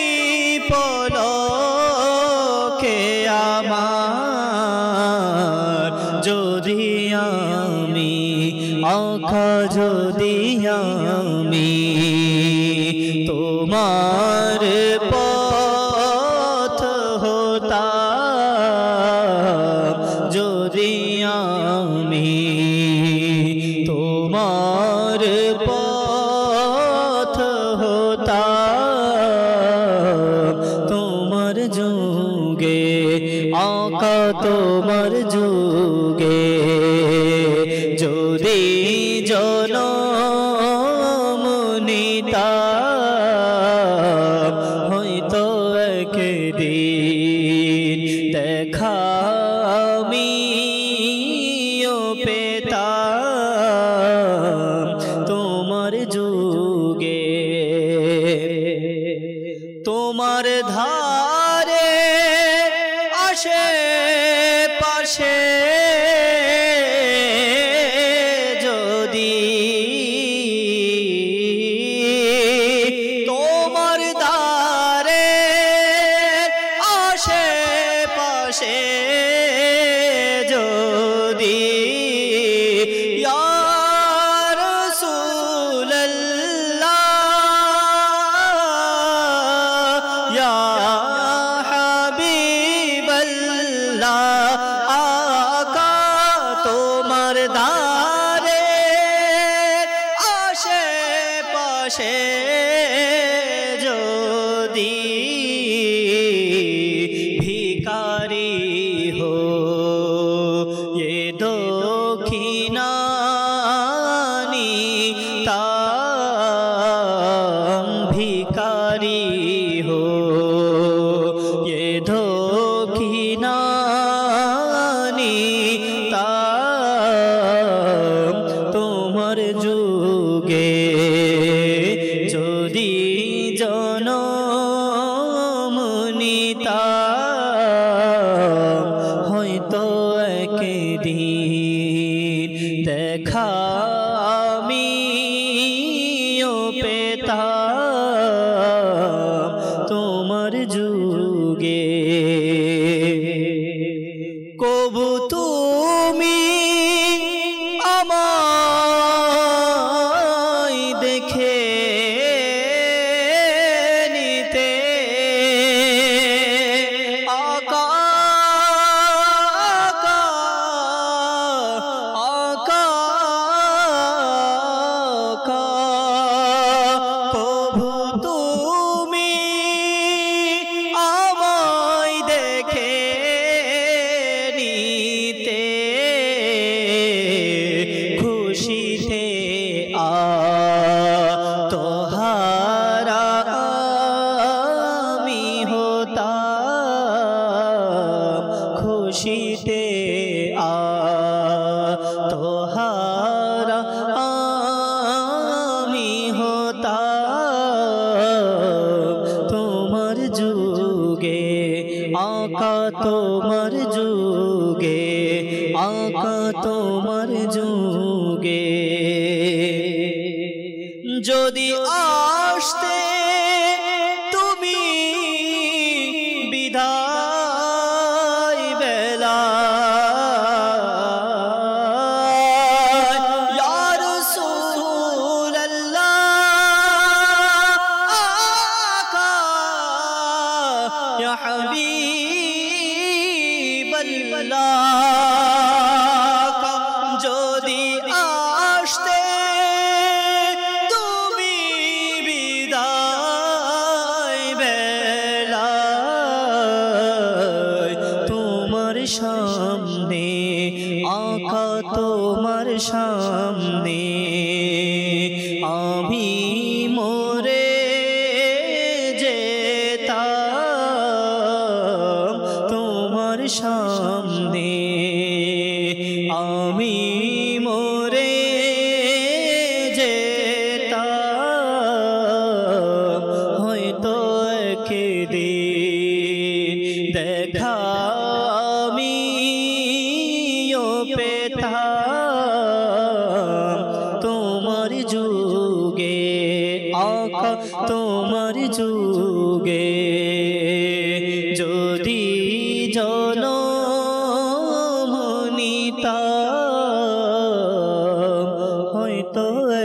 পলকে আমার যদি আমি আকা যদি আমি তোমার পথ হতাম যদি আমি তোমার পথ হতাম তোমার যুগে আকা তোমার যুগে যদি জনম নিতাম হয়তো একদিন দেখা আমিও পেতাম তোমার যুগে তোমার ধারে আশে পাশে যদি তোমার ধারে আশে পাশে যদি ইয়া রাসূলুল্লাহ ইয়া হাবিবাল্লাহ আকা তোমার ধারে আশে পাশে যদি ভিখারি হো ये দক্ষিণানি তাম ভিখারি হো ये দক্ষিণানি তাম তোমার যুগে যদি জনম নিতাম হয়তো একদিন দেখা আমিও পেতাম তোমার যুগে আকা তোমার যুগে যদি আসতে তুমি বিদায় বেলা ইয়া রাসূলুল্লাহ আকা ইয়া হাবিবাল্লাহ যদি আসতে তুমি বিদায় বেলায় তোমার সামনে আকা তোমার সামনে আমি মরে যেতাম তোমার সামনে আমি মরে যেতাম হয়তো একদিন দেখা আমিও পেতাম তোমার যুগে আকা তোমার যুগে যদি জনম নিতাম হয়তো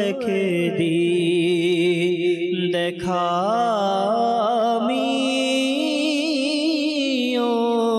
একদিন দেখা আমিও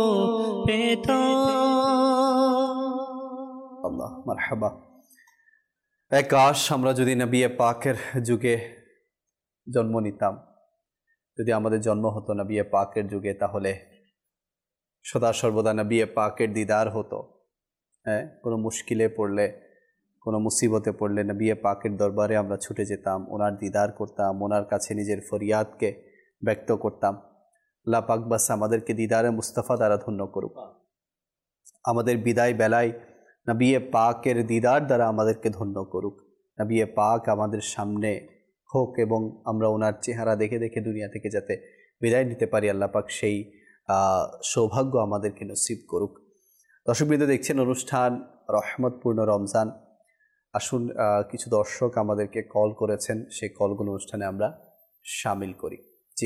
পেতাম। আল্লাহ মারহাবা। এক কাশ আমরা যদি নবী পাকের যুগে জন্ম নিতাম, যদি আমাদের জন্ম হতো নবী পাকের যুগে, তাহলে সদা সর্বদা নবী পাকের দিদার হতো। হ্যাঁ, কোনো মুশকিলে পড়লে, কোনো মুসিবতে পড়লে নবী পাকের দরবারে আমরা ছুটে যেতাম, ওনার দিদার করতাম, ওনার কাছে নিজের ফরিয়াদকে ব্যক্ত করতাম। আল্লাহ পাক বাস আমাদেরকে দিদারে মুস্তাফা দ্বারা ধন্য করুক। আমাদের বিদায় বেলায় নবী পাকের দিদার দ্বারা আমাদেরকে ধন্য করুক। নবী পাক আমাদের সামনে হোক এবং আমরা ওনার চেহারা দেখে দেখে দুনিয়া থেকে যাতে বিদায় নিতে পারি, আল্লাহ পাক সেই সৌভাগ্য আমাদেরকে নসিব করুক। দর্শকবৃন্দ, দেখছেন অনুষ্ঠান রহমতপূর্ণ রমজান। আসুন, কিছু দর্শক আমাদেরকে কল করেছেন, সেই কলগুলো অনুষ্ঠানে আমরা শামিল করি। জি,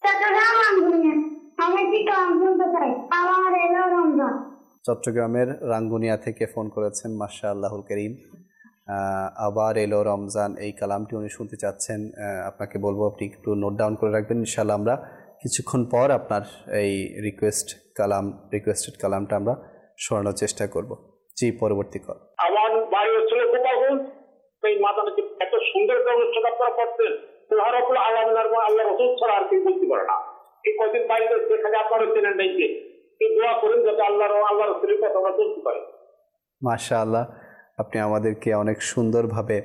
চট্টগ্রামের রাঙ্গুনিয়া থেকে ফোন করেছেন। মাশাআল্লাহুল করিম। আবার এলো রমজান, এই কালামটি উনি শুনতে চাচ্ছেন। আপনাকে বলবো আপনি একটু নোট ডাউন করে রাখবেন। ইনশাআল্লাহ আমরা কিছুক্ষণ পর আপনার এই রিকোয়েস্ট কালাম রিকোয়েস্টেড কালামটা আমরা শোনানোর চেষ্টা করব। জি, পরবর্তী কল। আমার বাড়ি হচ্ছিল গোপালগঞ্জ। সেই মাদানে এত সুন্দর অনুষ্ঠান আপনারা করতেন, সুবহানাল্লাহ, আল্লাহ আল্লাহ রসুল ছাড়া আর কেউ বলতে পারে না। এই কদিন বাইরে যেখানে আপনারা চেনেন নাই, যে এই দোয়া করেন যাতে আল্লাহ আল্লাহ রসুলের কথা আমরা বলতে পারি। মাশাআল্লাহ, আপনি আমাদেরকে অনেক সুন্দরভাবে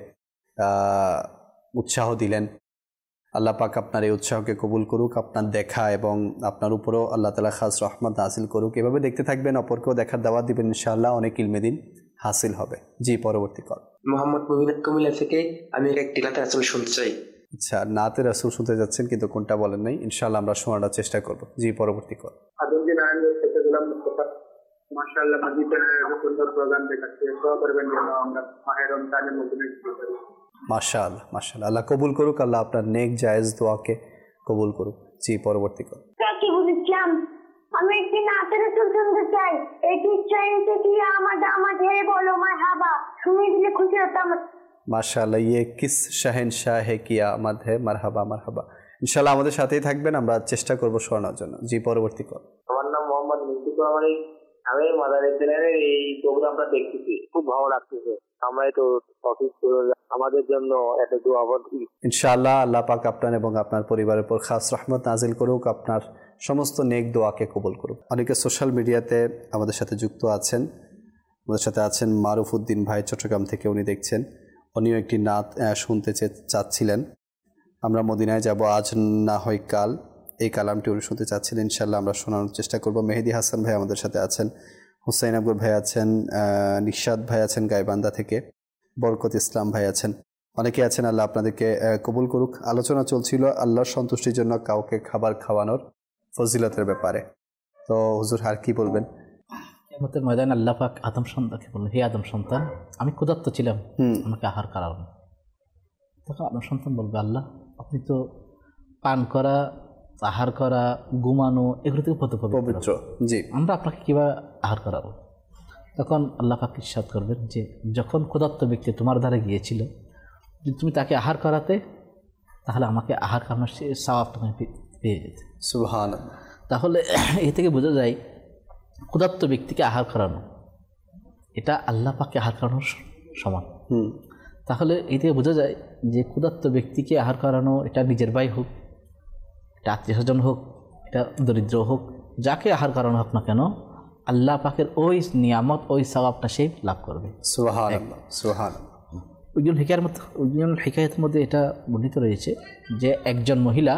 উৎসাহ দিলেন। আল্লাহ পাক আপনার এই উৎসাহকে কবুল করুক, আপনার দেখা এবং আপনার উপরও আল্লাহ তাআলা খাস রহমত হাসিল করুক। এভাবে দেখতে থাকবেন, অপরকেও দেখার দাওয়াত দিবেন, ইনশাআল্লাহ অনেক ইলমে দিন হাসিল হবে। জি, পরবর্তী কল। মোহাম্মদ মুবিন কুমিল্লা থেকে। আমি একটি নাতে রাসূল শুনতে চাই। আচ্ছা, নাতে রাসূল শুনতে যাচ্ছেন, কিন্তু কোনটা বলেন নাই। ইনশাআল্লাহ আমরা শোনার চেষ্টা করব। জি, পরবর্তী কল। আদমজি নারায়ণগঞ্জ থেকে দিলাম মুস্তাফা। মাশাআল্লাহ, মাজিদে সুন্দর প্রোগ্রাম দেখাচ্ছে। দোয়া করবেন যেন আমরা মাহে রমজানের মধ্যে শুরু করি। মাশাআল্লাহ মাশাআল্লাহ, আল্লাহ কবুল করুক, আল্লাহ আপনার নেক জায়েজ দোয়াকে কবুল করুক। জি, পরবর্তী কল। ইসলাম, আমি একটি নাতে রাসূল শুনতে চাই। এটি চাইতে কি আমাদের আমাদের বলো মারহাবা, শুনে দিলে খুশি হতাম। মাশাআল্লাহ, ये किस शहनशाह है किया आमद है, মারহাবা মারহাবা। ইনশাআল্লাহ আমাদের সাথেই থাকবেন, আমরা চেষ্টা করব শোনার জন্য। জি, পরবর্তী কল। আমার নাম মোহাম্মদ মিন্টু। আমি আমি মাদারীপুর জেলার এই প্রোগ্রামটা দেখতেছি, খুব ভালো লাগতেছে। আমরা তো অফিস আমাদের জন্য এত দোয়া করছি। ইনশাআল্লাহ আল্লাহ পাক আপনার এবং আপনার পরিবারের উপর খাস রহমত নাজিল করুক, আপনার সমস্ত নেক দোয়াকে কবুল করুক। অনেকে সোশ্যাল মিডিয়াতে আমাদের সাথে যুক্ত আছেন। আমাদের সাথে আছেন মারুফ উদ্দিন ভাই, চট্টগ্রাম থেকে। উনি দেখছেন, উনিও একটি নাত শুনতে চাচ্ছিলেন। আমরা মদিনায় যাব আজ না হয় কাল, এই কালামটি উনি শুনতে চাচ্ছিলেন। ইনশাআল্লাহ আমরা শোনানোর চেষ্টা করব। মেহেদি হাসান ভাই আমাদের সাথে আছেন, হুসাইন আকবর ভাই আছেন, নিশাদ ভাই আছেন গাইবান্ধা থেকে, বরকত ইসলাম ভাই আছেন, অনেকে আছেন। আল্লাহ আপনাদেরকে কবুল করুক। আলোচনা চলছিল আল্লাহর সন্তুষ্টির জন্য কাউকে খাবার খাওয়ানোর ফজিলতের ব্যাপারে। তো হুজুর আর কি বলবেন? কিয়ামতের ময়দানে আল্লাহ পাক আদম সন্তানকে বললেন, হে আদম সন্তান, আমি ক্ষুধার্ত ছিলাম, আমাকে আহার করাবেন। তখন আদম সন্তান বলবে, আল্লাহ আপনি তো পান করা, আহার করা, ঘুমানো এগুলো থেকে কত পবিত্র, জি, আমরা আপনাকে কীভাবে আহার করাবো? তখন আল্লাহ পাক ইরশাদ করবেন যে যখন ক্ষুধার্ত ব্যক্তি তোমার দ্বারা গিয়েছিল, যদি তুমি তাকে আহার করাতে তাহলে আমাকে আহার করানোর সে সওয়াব তুমি পেয়ে যেতে। সুবহানাল্লাহ। তাহলে এ থেকে বোঝা যায় ক্ষুধার্ত ব্যক্তিকে আহার করানো এটা আল্লাহ পাককে আহার করানোর সমান। হুম তাহলে এই থেকে বোঝা যায় যে ক্ষুধার্ত ব্যক্তিকে আহার করানো, এটা নিজের ভাই হোক, এটা আত্মীয় স্বজন হোক, এটা দরিদ্র হোক, যাকে আহার করানো হোক না কেন, আল্লাহ পাকের ওই নিয়ামত, ওই সওয়াবটা সে লাভ করবে। সুবহানাল্লাহ সুবহানাল্লাহ। ওইজন হিকায়ের মধ্যে ওইজন হিকায়েতের মধ্যে এটা বর্ণিত রয়েছে যে একজন মহিলা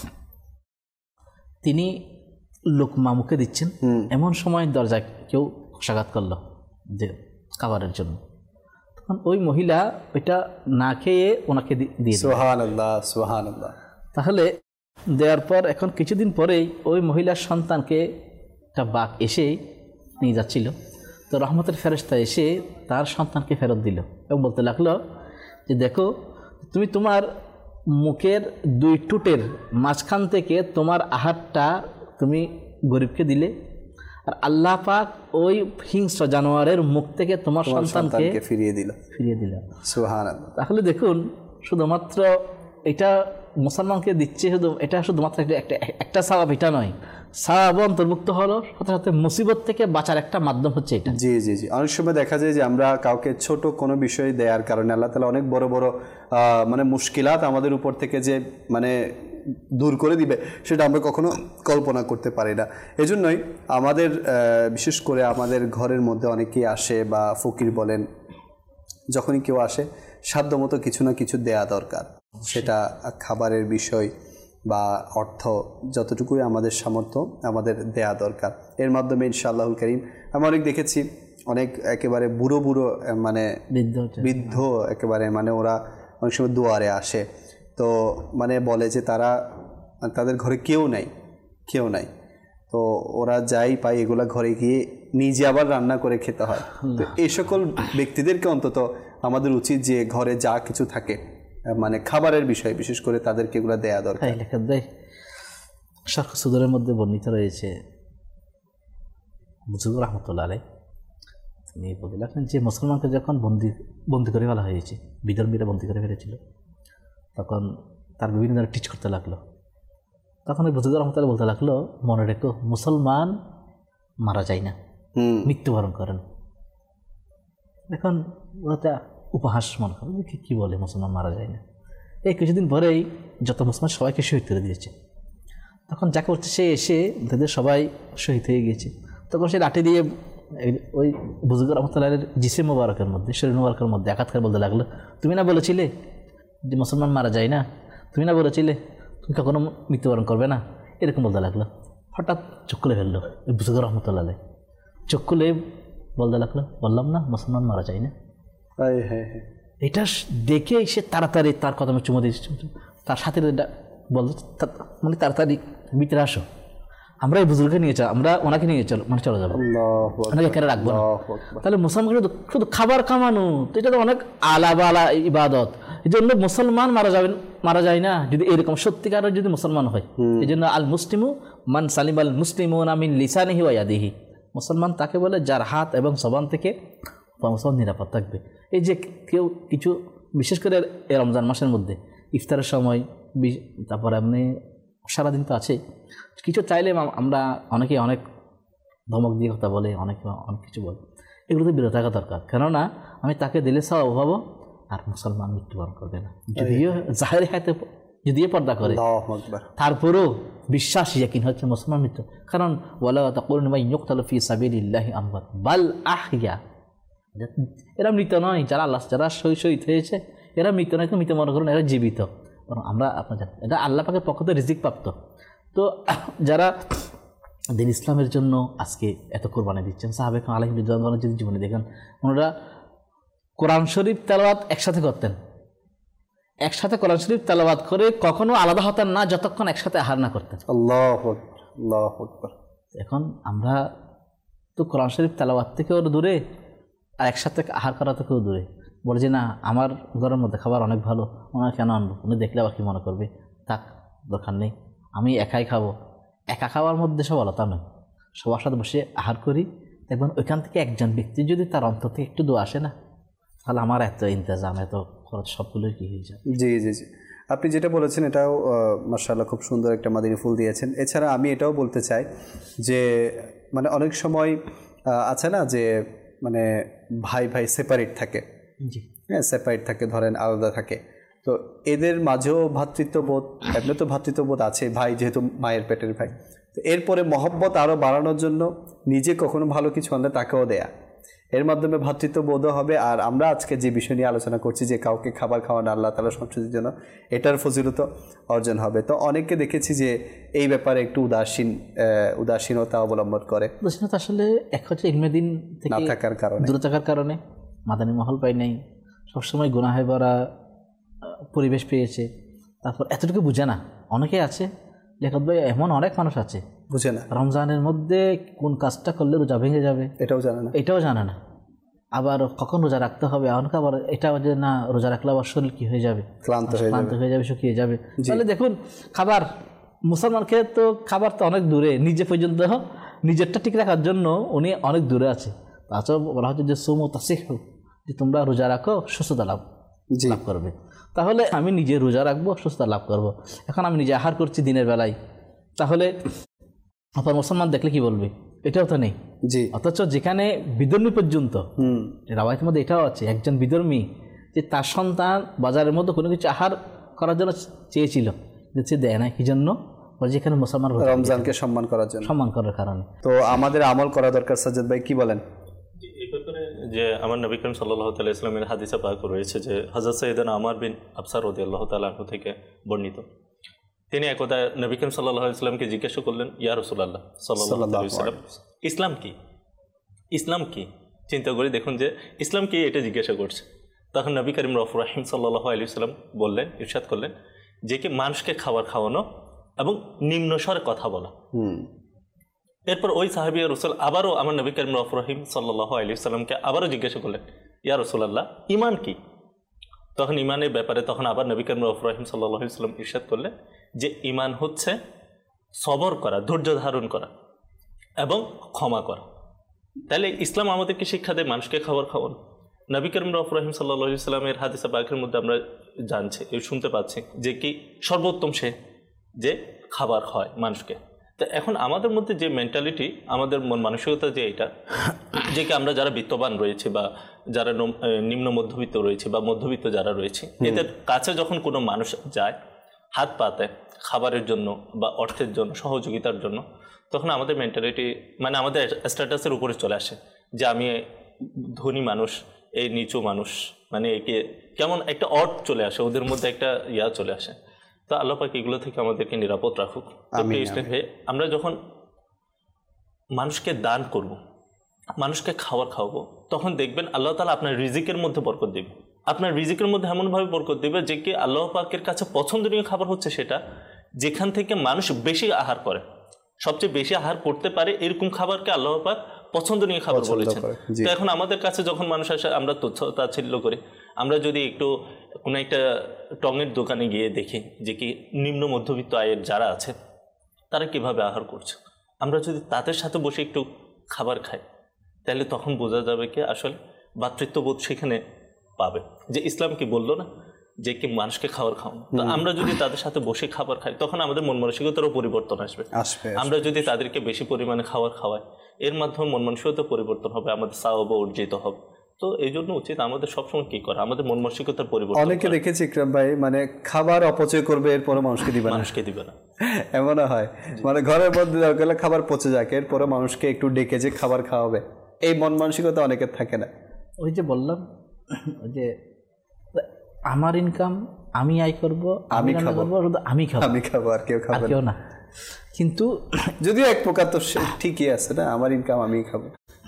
তিনি লোকমা মুখে দিচ্ছেন, এমন সময় দরজায় কেউ কষাঘাত করলো যে খাবারের জন্য। তখন ওই মহিলা ওইটা না খেয়ে ওনাকে দিয়ে সুবহানাল্লাহ সুবহানাল্লাহ। তাহলে দেওয়ার পর এখন কিছুদিন পরেই ওই মহিলার সন্তানকে একটা বাঘ এসে নিয়ে যাচ্ছিল, তো রহমতের ফেরেশতা এসে তার সন্তানকে ফেরত দিল এবং বলতে লাগলো যে দেখো, তুমি তোমার মুখের দুই টুটের মাঝখান থেকে তোমার আহারটা তুমি গরিবকে দিলে, আর আল্লাহ পাক ওই হিংস্র জানোয়ারের মুখ থেকে তোমার সন্তানকে ফিরিয়ে দিল ফিরিয়ে দিল। সুবহানাল্লাহ। তাহলে দেখুন, শুধুমাত্র এটা মুসলমানকে দিচ্ছে, শুধু এটা শুধুমাত্র একটা একটা সওয়াব এটা নয়, সওয়াব অন্তর্ভুক্ত হলো, সাথে সাথে মুসিবত থেকে বাঁচার একটা মাধ্যম হচ্ছে এটা। জি জি জি। অনেক সময় দেখা যায় যে আমরা কাউকে ছোট কোনো বিষয় দেওয়ার কারণে আল্লাহ তাআলা অনেক বড় বড় মানে মুশকিলাত আমাদের উপর থেকে যে মানে দূর করে দিবে, সেটা আমরা কখনো কল্পনা করতে পারি না। এজন্যই আমাদের বিশেষ করে আমাদের ঘরের মধ্যে অনেকেই আসে, বা ফকির বলেন, যখনই কেউ আসে সাধ্যমতো কিছু না কিছু দেয়া দরকার, সেটা খাবারের বিষয় বা অর্থ, যতটুকুই আমাদের সামর্থ্য আমাদের দেয়া দরকার। এর মাধ্যমে ইনশাআল্লাহুল কারীম আমি অনেক দেখেছি, অনেক একেবারে বুড়ো বুড়ো মানে বৃদ্ধ বৃদ্ধ একেবারে মানে ওরা অনেক সময় দুয়ারে আসে, তো মানে বলে যে তারা তাদের ঘরে কেউ নাই কেউ নাই তো ওরা যাই পায় এগুলা ঘরে গিয়ে নিজে আবার রান্না করে খেতে হয়। তো এই সকল ব্যক্তিদেরকে অন্তত আমাদের উচিত যে ঘরে যা কিছু থাকে মানে খাবারের বিষয় বিশেষ করে তাদেরকে এগুলো দেয়া দরকার। লেখা দেয় শারহ সুদরের মধ্যে বর্ণিত রয়েছে, বুজুর্গ রহমতুল্লাহ আলাইহি তিনি বলে রাখেন যে মুসলমানকে যখন বন্দি বন্দি করে ফেলা হয়েছে, বিধর্মীরা বন্দি করে ফেলেছিল, তখন তার বিভিন্ন ধরনের টিচ করতে লাগলো। তখন ওই বুজুর্গ রহমতুল্লাহ বলতে লাগলো, মনে রেখো মুসলমান মারা যায় না, মৃত্যুবরণ করেন। এখন ওটা উপহাস মনে করো যে কী বলে মুসলমান মারা যায় না। এই কিছুদিন পরেই যত মুসলমান সবাইকে শহীদ করে দিয়েছে। তখন যাকে বলছে সে এসে তাদের সবাই শহীদ হয়ে গিয়েছে, তখন সে লাঠি দিয়ে ওই বুজুর্গ রহমতুল্লাহের জিসে মোবারকের মধ্যে, শরীর মোবারকের মধ্যে আঘাত করে বলতে লাগলো, তুমি না বলেছিলে যে মুসলমান মারা যায় না, তুমি না বলেছিলে তুমি কখনো মৃত্যুবরণ করবে না, এরকম বলতে লাগলো। হঠাৎ চোখ খুলে ফেললো ওই বুজুর্গ রহমতুল্লাহ, চোখ খুলে বলতে লাগলো, বললাম না মুসলমান মারা যায় না। এটা দেখে সে তাড়াতাড়ি তার কথা চুমো দিয়েছে, তার সাথে বলতো মানে তাড়াতাড়ি ভিতরে আসো, আমরা এই বুজুর্গকে নিয়ে চল, আমরা ওনাকে নিয়ে চল মানে চলে যাবো, ওনাকে এখানে রাখবো না। তাহলে মুসলমান শুধু খাবার কামানো তো এটা তো অনেক আলাদা আলা ইবাদত। এই জন্য মুসলমান মারা যাবেন মারা যায় না যদি এরকম সত্যিকারের যদি মুসলমান হয়। এই জন্য আল মুসলিমু মান সালিম আল মুসলিমুনা মিন লিসানিহি ওয়া ইয়াদিহি, মুসলমান তাকে বলে যার হাত এবং জবান থেকে মুসলমান নিরাপদ থাকবে। এই যে কেউ কিছু বিশেষ করে এই রমজান মাসের মধ্যে ইফতারের সময়, তারপরে আপনি সারাদিন তো আছে, কিছু চাইলে আমরা অনেকে অনেক ধমক দিয়ে কথা বলে, অনেকে অনেক কিছু বলে, এগুলোতে বিরত থাকা দরকার। কেননা আমি তাকে দিলে সব অভাব আর মুসলমান মৃত্যুবরণ করবে না, যদিও জাহের হাতে যদিও পর্দা করে, তারপরেও বিশ্বাস ইয়াকিন হচ্ছে মুসলমান মৃত্যু। কারণ ওয়ালা তাকুলু মান ইউকতালু ফি সাবিলিল্লাহি আমওয়াত বাল আহইয়া, এরা মৃত নয়, যারা আল্লাহ যারা শহীদ হয়েছে এরা মৃত নয়, তো মৃত মনে করুন এরা জীবিত। আমরা আপনার এটা আল্লাহ পাকের পক্ষ থেকে রিজিক প্রাপ্ত। তো যারা দিন ইসলামের জন্য আজকে এত কোরবানি দিচ্ছেন, সাহাবে আলাইহিম রিদওয়ানুল্লাহ যদি জীবনে দেখেন, ওনারা কোরআন শরীফ তেলাওয়াত একসাথে করতেন, একসাথে কোরআন শরীফ তেলাওয়াত করে কখনো আলাদা হতেন না যতক্ষণ একসাথে আহার না করতেন। আল্লাহু আকবার, আল্লাহু আকবার। এখন আমরা তো কোরআন শরীফ তেলাওয়াত থেকেও দূরে আর একসাথে আহার করা থেকেও দূরে। বলে যে না আমার ঘরের মধ্যে খাবার অনেক ভালো, ওনার কেন আনবো, উনি দেখলে আবার কী মনে করবে, থাক দরকার নেই, আমি একাই খাবো। একা খাওয়ার মধ্যে সফলতা নয়, সবার সাথে বসে আহার করি, দেখবেন ওইখান থেকে একজন ব্যক্তি যদি তার অন্তর থেকে একটু দোয়া আসে না, তাহলে আমার এত ইন্তজাম এত খরচ সবগুলোই কী হয়ে যায়। জি জি জি আপনি যেটা বলেছেন এটাও মাশাআল্লাহ খুব সুন্দর একটা মাদিনী ফুল দিয়েছেন। এছাড়া আমি এটাও বলতে চাই যে মানে অনেক সময় আছে না যে মানে ভাই ভাই সেপারেট থাকে, জি হ্যাঁ সেপারেট থাকে, ধরেন আলাদা থাকে, তো এদের মাঝেও ভ্রাতৃত্ববোধ, এমনি তো ভ্রাতৃত্ববোধ আছে, ভাই যেহেতু মায়ের পেটের ভাই, তো এরপরে মহব্বত আরও বাড়ানোর জন্য নিজে কখনো ভালো কিছু আনলে তাকেও দেয়া, এর মাধ্যমে ভ্রাতৃত্ববোধও হবে। আর আমরা আজকে যে বিষয় নিয়ে আলোচনা করছি যে কাউকে খাবার খাওয়ানো আল্লাহ তাআলার সন্তুষ্টির জন্য, এটার ফজিলত অর্জন হবে। তো অনেককে দেখেছি যে এই ব্যাপারে একটু উদাসীন উদাসীনতা অবলম্বন করে, উদাসীনতা আসলে এক হচ্ছে ইলমে দিন থেকে না থাকার কারণে, দূরে থাকার কারণে, মাদানী মহল পাই নাই, সবসময় গুনাহে ভরা পরিবেশ পেয়েছে, তারপর এতটুকু বুঝে না। অনেকে আছে লেখক ভাই, এমন অনেক মানুষ আছে বুঝে না রমজানের মধ্যে কোন কাজটা করলে রোজা ভেঙে যাবে এটাও জানে না, এটাও জানে না। আবার কখন রোজা রাখতে হবে, অনেকে আবার এটাও যে না রোজা রাখলে আবার শরীর কী হয়ে যাবে, ক্লান্ত হয়ে ক্লান্ত হয়ে যাবে, শুকিয়ে যাবে। তাহলে দেখুন খাবার, মুসলমানকে তো খাবার তো অনেক দূরে, নিজে পর্যন্ত নিজেরটা ঠিক রাখার জন্য উনি অনেক দূরে আছে। তাছাড়াও বলা হচ্ছে যে সুমু তাসিহু, যে তোমরা রোজা রাখো সুস্থতা লাভ লাভ করবে। তাহলে আমি নিজে রোজা রাখবো, সুস্থতা লাভ করব। এখন আমি নিজে আহার করছি দিনের বেলায়, তাহলে আপনার মুসলমান দেখলে কি বলবে, এটাও তো নেই। জি অথচ যেখানে বিধর্মী পর্যন্ত, রাওয়ায়েতের মধ্যে এটাও আছে, একজন বিধর্মী যে তার সন্তান বাজারের মধ্যে কোনো কিছু আহার করার জন্য চেয়েছিল, সে দেয় না, কি জন্য, যেখানে মুসলমান রমজানকে সম্মান করার জন্য, সম্মান করার কারণে। তো আমাদের আমল করা দরকার। সাজ্জাদ ভাই কি বলেন? এই ব্যাপারে যে আমার নবী করিম সাল্লাল্লাহু তাআলা ইসলামের হাদিসে পাক রয়েছে যে হযরত সাইয়েদনা আমর বিন আবসা রাদিয়াল্লাহু তাআলা আনহু থেকে বর্ণিত, তিনি একদা নবী করিম সাল্লাল্লাহু আলাইহি ওয়াসাল্লামকে জিজ্ঞাসা করলেন, ইয়া রাসূলুল্লাহ সাল্লাল্লাহু আলাইহি ওয়াসাল্লাম, ইসলাম কি? ইসলাম কি? চিন্তা করে দেখুন যে ইসলাম কি, এটা জিজ্ঞাসা করছে। তখন নবী করিম রাউফুর রহিম সাল্লাল্লাহু আলাইহি ওয়াসাল্লাম বললেন, ইরশাদ করলেন যে কি মানুষকে খাবার খাওয়ানো এবং নিম্ন স্বরে কথা বলা। এরপর ওই সাহাবী রাসূল আবারও আমার নবী করিম রাউফুর রহিম সাল্লাল্লাহু আলাইহি ওয়াসাল্লামকে আবারও জিজ্ঞাসা করলেন, ইয়া রাসূলুল্লাহ ঈমান কি? তখন ঈমানের ব্যাপারে তখন আবার নবী করিম রাউফুর রহিম সাল্লাল্লাহু আলাইহি ওয়াসাল্লাম ইরশাদ করলেন যে ঈমান হচ্ছে সবর করা, ধৈর্য ধারণ করা এবং ক্ষমা করা। তাহলে ইসলাম আমাদেরকে শিক্ষা দেয় মানুষকে খাবার খাওয়ানো। নবী করিম রাউফুর রহিম সাল্লাল্লাহু আলাইহি ওয়াসাল্লামের হাদিসে পাকের মধ্যে আমরা জানছি, শুনতে পাচ্ছি যে কি সর্বোত্তম সে যে খাবার হয় মানুষকে। তো এখন আমাদের মধ্যে যে মেন্টালিটি, আমাদের মন মানসিকতা যে এটা, যে কি আমরা যারা বিত্তবান রয়েছে বা যারা নিম্ন মধ্যবিত্ত রয়েছে বা মধ্যবিত্ত যারা রয়েছে, এদের কাছে যখন কোনো মানুষ যায় হাত পাতে খাবারের জন্য বা অর্থের জন্য, সহযোগিতার জন্য, তখন আমাদের মেন্টালিটি মানে আমাদের স্ট্যাটাসের উপরে চলে আসে যে আমি ধনী মানুষ, এই নিচু মানুষ, মানে একে কেমন একটা অর্থ চলে আসে, ওদের মধ্যে একটা ইয়া চলে আসে। তো আল্লাহ পাক এগুলো থেকে আমাদেরকে নিরাপদ রাখুক। আমরা যখন মানুষকে দান করব, মানুষকে খাবার খাওয়াবো, তখন দেখবেন আল্লাহ তাআলা আপনার রিজিকের মধ্যে বরকত দেবে। আপনার রিজিকের মধ্যে এমনভাবে বরকত দেবে যে কি আল্লাহ পাকের কাছে পছন্দনীয় খাবার হচ্ছে সেটা যেখান থেকে মানুষ বেশি আহার করে, সবচেয়ে বেশি আহার করতে পারে এরকম খাবারকে আল্লাহ পাক পছন্দনীয় খাবার বলেছেন। তো এখন আমাদের কাছে যখন মানুষ আসে, আমরা তুচ্ছ তাচ্ছিল্য করি। আমরা যদি একটু কোনো একটা টঙের দোকানে গিয়ে দেখি যে কি নিম্ন মধ্যবিত্ত আয়ের যারা আছে তারা কিভাবে আহার করছে, আমরা যদি তাদের সাথে বসে একটু খাবার খাই, তাহলে তখন বোঝা যাবে কি আসলে ভ্রাতৃত্ববোধ সেখানে পাবে। যে ইসলাম কি বললো না যে কি মানুষকে খাবার খাওয়ানো, তো আমরা যদি তাদের সাথে বসে খাবার খাই তখন আমাদের মন মানসিকতারও পরিবর্তন আসবে। আমরা যদি তাদেরকে বেশি পরিমাণে খাবার খাওয়াই, এর মাধ্যমে মন মানসিকতা পরিবর্তন হবে, আমাদের সওয়াব অর্জিত হবে। তো এই জন্য উচিত আমাদের সবসময় কি করা, আমাদের মন মানসিকতার পরিবর্তন। অনেকে দেখেছি ইকরাম ভাই, মানে খাবার অপচয় করবে, এরপরে মানুষকে দিবে না, মানুষকে দিবে না, এমনও হয়। মানে ঘরের মধ্যে গেলে খাবার পচে যাক, এরপরে মানুষকে একটু ডেকে যে খাবার খাওয়াবে, এই মন মানসিকতা অনেকের থাকে না। ওই যে বললাম ওই যে আমার ইনকাম আমি আয় করব, আমি খাবো, আমি খাবো আমি খাবো আর কেউ খাবে কেউ না। কিন্তু যদিও এক প্রকার তো ঠিকই আছে না, আমার ইনকাম আমি খাবো,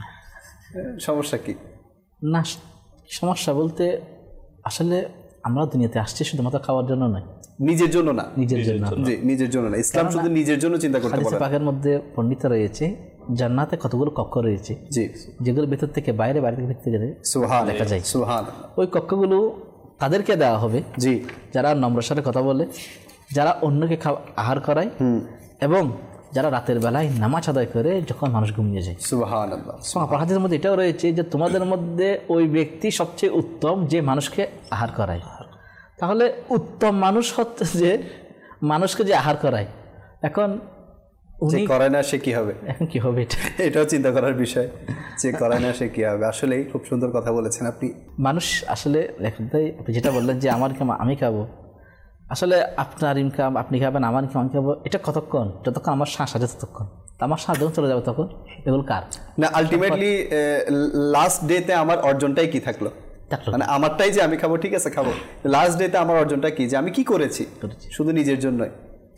সমস্যা কি? না, সমস্যা বলতে আসলে আমরা দুনিয়াতে আসছি শুধুমাত্র খাওয়ার জন্য নয়, নিজের জন্য না, নিজের জন্য, জি নিজের জন্য না। ইসলাম শুধু নিজের জন্য চিন্তা করতে বলে। হাদিসে পাকের মধ্যে পণ্ডিত রয়েছে জান্নাতে কতগুলো কক্ষ রয়েছে, জি, যেগুলো ভেতর থেকে বাইরে, বাইরে থেকে ভেতর থেকে সুবহান দেখা যায়। সুবহান। ওই কক্ষগুলো তাদেরকে দেওয়া হবে, জি, যারা নম্র সাথে কথা বলে, যারা অন্যকে খাওয়া আহার করায়, এবং যারা রাতের বেলায় নামাজ আদায় করে যখন মানুষ ঘুমিয়ে যায়। সুবহানাল্লাহ। আপনার হাদিসের মধ্যে এটাও রয়েছে যে তোমাদের মধ্যে ওই ব্যক্তি সবচেয়ে উত্তম যে মানুষকে আহার করায়। তাহলে উত্তম মানুষ হচ্ছে যে মানুষকে যে আহার করায়। এখন যে উনি করে না সে কি হবে? এখন কি হবে এটা এটাও চিন্তা করার বিষয়, যে করে না সে কি হবে। আসলেই খুব সুন্দর কথা বলেছেন আপনি। মানুষ আসলে এখন তাই আপনি যেটা বললেন যে আমার ইনকাম আমি খাবো, আসলে আপনার ইনকাম আপনি খাবেন, আমার ইনকাম আমি খাবো, এটা কতক্ষণ? যতক্ষণ আমার শ্বাস আছে ততক্ষণ। আমার শ্বাস যখন চলে যাবে তখন এগুলো কার না, আলটিমেটলি লাস্ট ডেতে আমার অর্জনটাই কি থাকলো? মানে আমারটাই যে আমি খাবো, ঠিক আছে খাবো, লাস্ট ডেতে আমার অর্জনটা কি, যে আমি কি করেছি? শুধু নিজের জন্যই,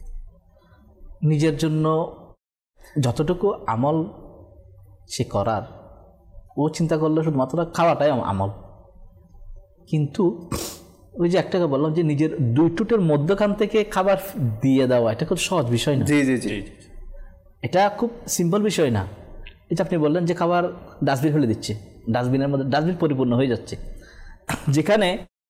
নিজের জন্য যতটুকু আমল সে করার, ও চিন্তা করলে শুধুমাত্র খাওয়াটাই আমল। কিন্তু ওই যে একটাকে বললাম যে নিজের দুই টুটের মধ্যখান থেকে খাবার দিয়ে দেওয়া, এটা খুব সহজ বিষয় না। জি জি জি, এটা খুব সিম্পল বিষয় না। এটা আপনি বললেন যে খাবার ডাস্টবিন ফেলে দিচ্ছে, ডাস্টবিনের মধ্যে ডাস্টবিন পরিপূর্ণ হয়ে যাচ্ছে, যেখানে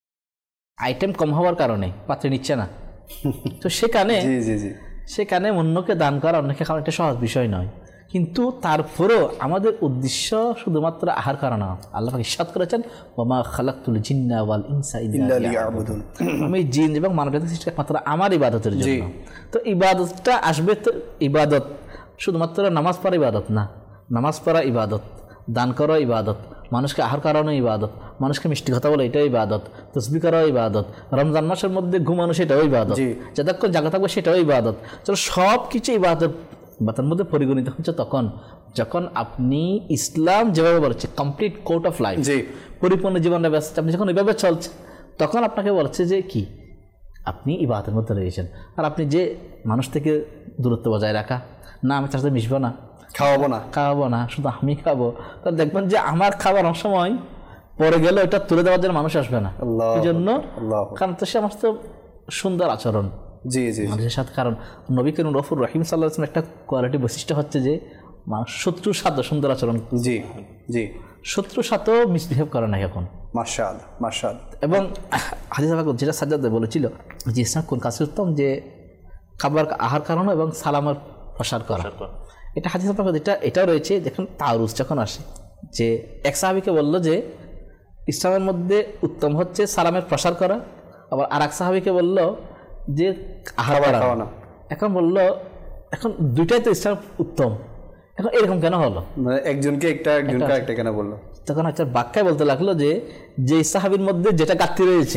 আইটেম কম হওয়ার কারণে পাত্রে নিচ্ছে না। তো সেখানে জি জি জি, সেখানে অন্যকে দান করা, অন্যকে খাওয়া একটা সহজ বিষয় নয়। কিন্তু তারপরও আমাদের উদ্দেশ্য শুধুমাত্র আহার করা না। আল্লাহ পাক ইরশাদ করেছেন, ওয়ামা খালাকতুল জিন্না ওয়াল ইনসা ইল্লা লিয়াবুদুন, আমি জিন এবং মানবজাতির সৃষ্টি একমাত্র আমার ইবাদতের জন্য। তো ইবাদতটা আসবে, তো ইবাদত শুধুমাত্র নামাজ পড়া ইবাদত না, নামাজ পড়া ইবাদত, দান করা ইবাদত, মানুষকে আহার করানো ইবাদত, মানুষকে মিষ্টি কথা বলে এটাও ইবাদত, তসবিহ করাও ইবাদত, রমজান মাসের মধ্যে ঘুমানো সেটাও ইবাদত, যতক্ষণ জাগা থাকবে সেটাও ইবাদত। চলো সব কিছু ইবাদত বাতার মধ্যে পরিগণিত হচ্ছে তখন যখন আপনি ইসলাম যেভাবে বলছে কমপ্লিট কোর্ট অফ লাইফ, পরিপূর্ণ জীবনটা ব্যস্ত, আপনি যখন ওইভাবে চলছে তখন আপনাকে বলছে যে কি আপনি ইবাদতের মধ্যে রয়েছেন। আর আপনি যে মানুষ থেকে দূরত্ব বজায় রাখা, না আমি তার সাথে মিশবো না, খাওয়াবো না খাওয়াবো না, শুধু আমি খাবো, তাহলে দেখবেন যে আমার খাবার অনেক সময় পরে গেলে ওটা তুলে দেওয়ার জন্য মানুষ আসবে না। এই জন্য কারণ তো সে আমার তো সুন্দর আচরণ জি জি মানুষের সাথে। কারণ নবী করিম রফুর রহিম সাল্লাল্লাহু আলাইহি ওয়াসাল্লাম একটা কোয়ালিটি বৈশিষ্ট্য হচ্ছে যে মানুষ শত্রুর সাথে সুন্দর আচরণ। জি জি, শত্রুর সাথেও মিসবিহেভ করে না এখন। মাশাআল্লাহ মাশাআল্লাহ। এবং হাদিস যেটা সাজ্জাদ বলেছিল যে ইসলাম কোন কাজে উত্তম, যে খাবার আহার করানো এবং সালামের প্রসার করা। এটা হাদিস এটা এটাও রয়েছে। যখন তাওরুস যখন আসে, যে এক সাহাবীকে বললো যে ইসলামের মধ্যে উত্তম হচ্ছে সালামের প্রসার করা, আবার আর এক সাহাবীকে বললো যে আহার করানো। এখন বললো এখন দুইটাই তো ইসলাম উত্তম, এখন এরকম কেন হলো? মানে একজনকে একটা একজনকে একটা কেন বললো? তখন একটা বাক্যায় বলতে লাগলো যে যে সাহাবীর মধ্যে যেটা ঘাটতি রয়েছে,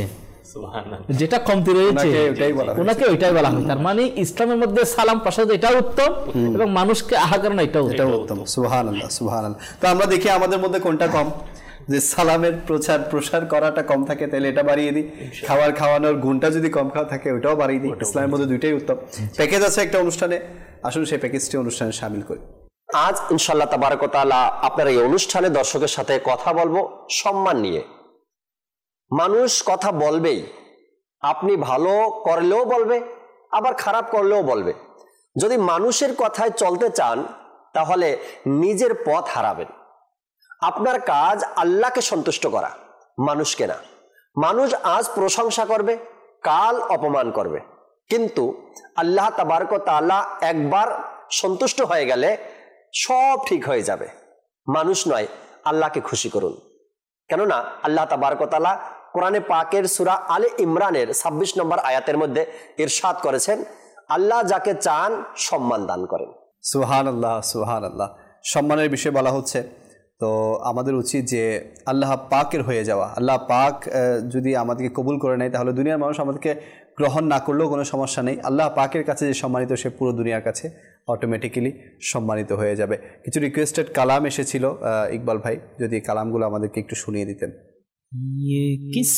যেটা কমতি রয়েছে, ওনাকে ওইটাই বলা হয়। তার মানে ইসলামের মধ্যে সালাম প্রসাদ এটাও উত্তম এবং মানুষকে আহার করানো এটাও উত্তম। সুবহানাল্লাহ সুবহানাল্লাহ। তো আমরা দেখি আমাদের মধ্যে কোনটা কম, যে সালামের প্রচার প্রসার করাটা কম থাকে তাহলে এটা বাড়িয়ে দিই, খাবার খাওয়ানোর গুণটা যদি কম খাওয়া থাকে ওটাও বাড়িয়ে দিই। ইসলামের মধ্যে দুইটাই উত্তম। প্যাকেজ আছে একটা অনুষ্ঠানে, আসুন সেই প্যাকেজটি অনুষ্ঠানে শামিল করি। আজ ইনশাআল্লাহ তাবারক ওয়া তাআলা আপনার এই অনুষ্ঠানে দর্শকের সাথে কথা বলবো সম্মান নিয়ে। মানুষ কথা বলবেই, আপনি ভালো করলেও বলবে, আবার খারাপ করলেও বলবে। যদি মানুষের কথায় চলতে চান তাহলে নিজের পথ হারাবেন। আপনার কাজ আল্লাহকে সন্তুষ্ট করা, মানুষকে না। মানুষ আজ প্রশংসা করবে, কাল অপমান করবে, কিন্তু আল্লাহ তাবারক ওয়া তাআলা একবার সন্তুষ্ট হয়ে গেলে সব ঠিক হয়ে যাবে। মানুষ নয়, আল্লাহকে খুশি করুন। কেননা আল্লাহ তাবারক ওয়া তাআলা কোরআনে পাকের সূরা আলে ইমরানের ছাব্বিশ নম্বর আয়াতের মধ্যে ইরশাদ করেছেন, আল্লাহ যাকে চান সম্মান দান করেন। সুবহানাল্লাহ সুবহানাল্লাহ। সম্মানের বিষয়ে বলা হচ্ছে, তো আমাদের উচিত যে আল্লাহ পাকের হয়ে যাওয়া। আল্লাহ পাক যদি আমাদেরকে কবুল করে নেয় তাহলে দুনিয়ার মানুষ আমাদেরকে গ্রহণ না করলেও কোনো সমস্যা নেই। আল্লাহ পাকের কাছে যে সম্মানিত, সে পুরো দুনিয়ার কাছে অটোমেটিক্যালি সম্মানিত হয়ে যাবে। কিছু রিকোয়েস্টেড কালাম এসেছিল, ইকবাল ভাই যদি কালামগুলো আমাদেরকে একটু শুনিয়ে দিতেন। ये किस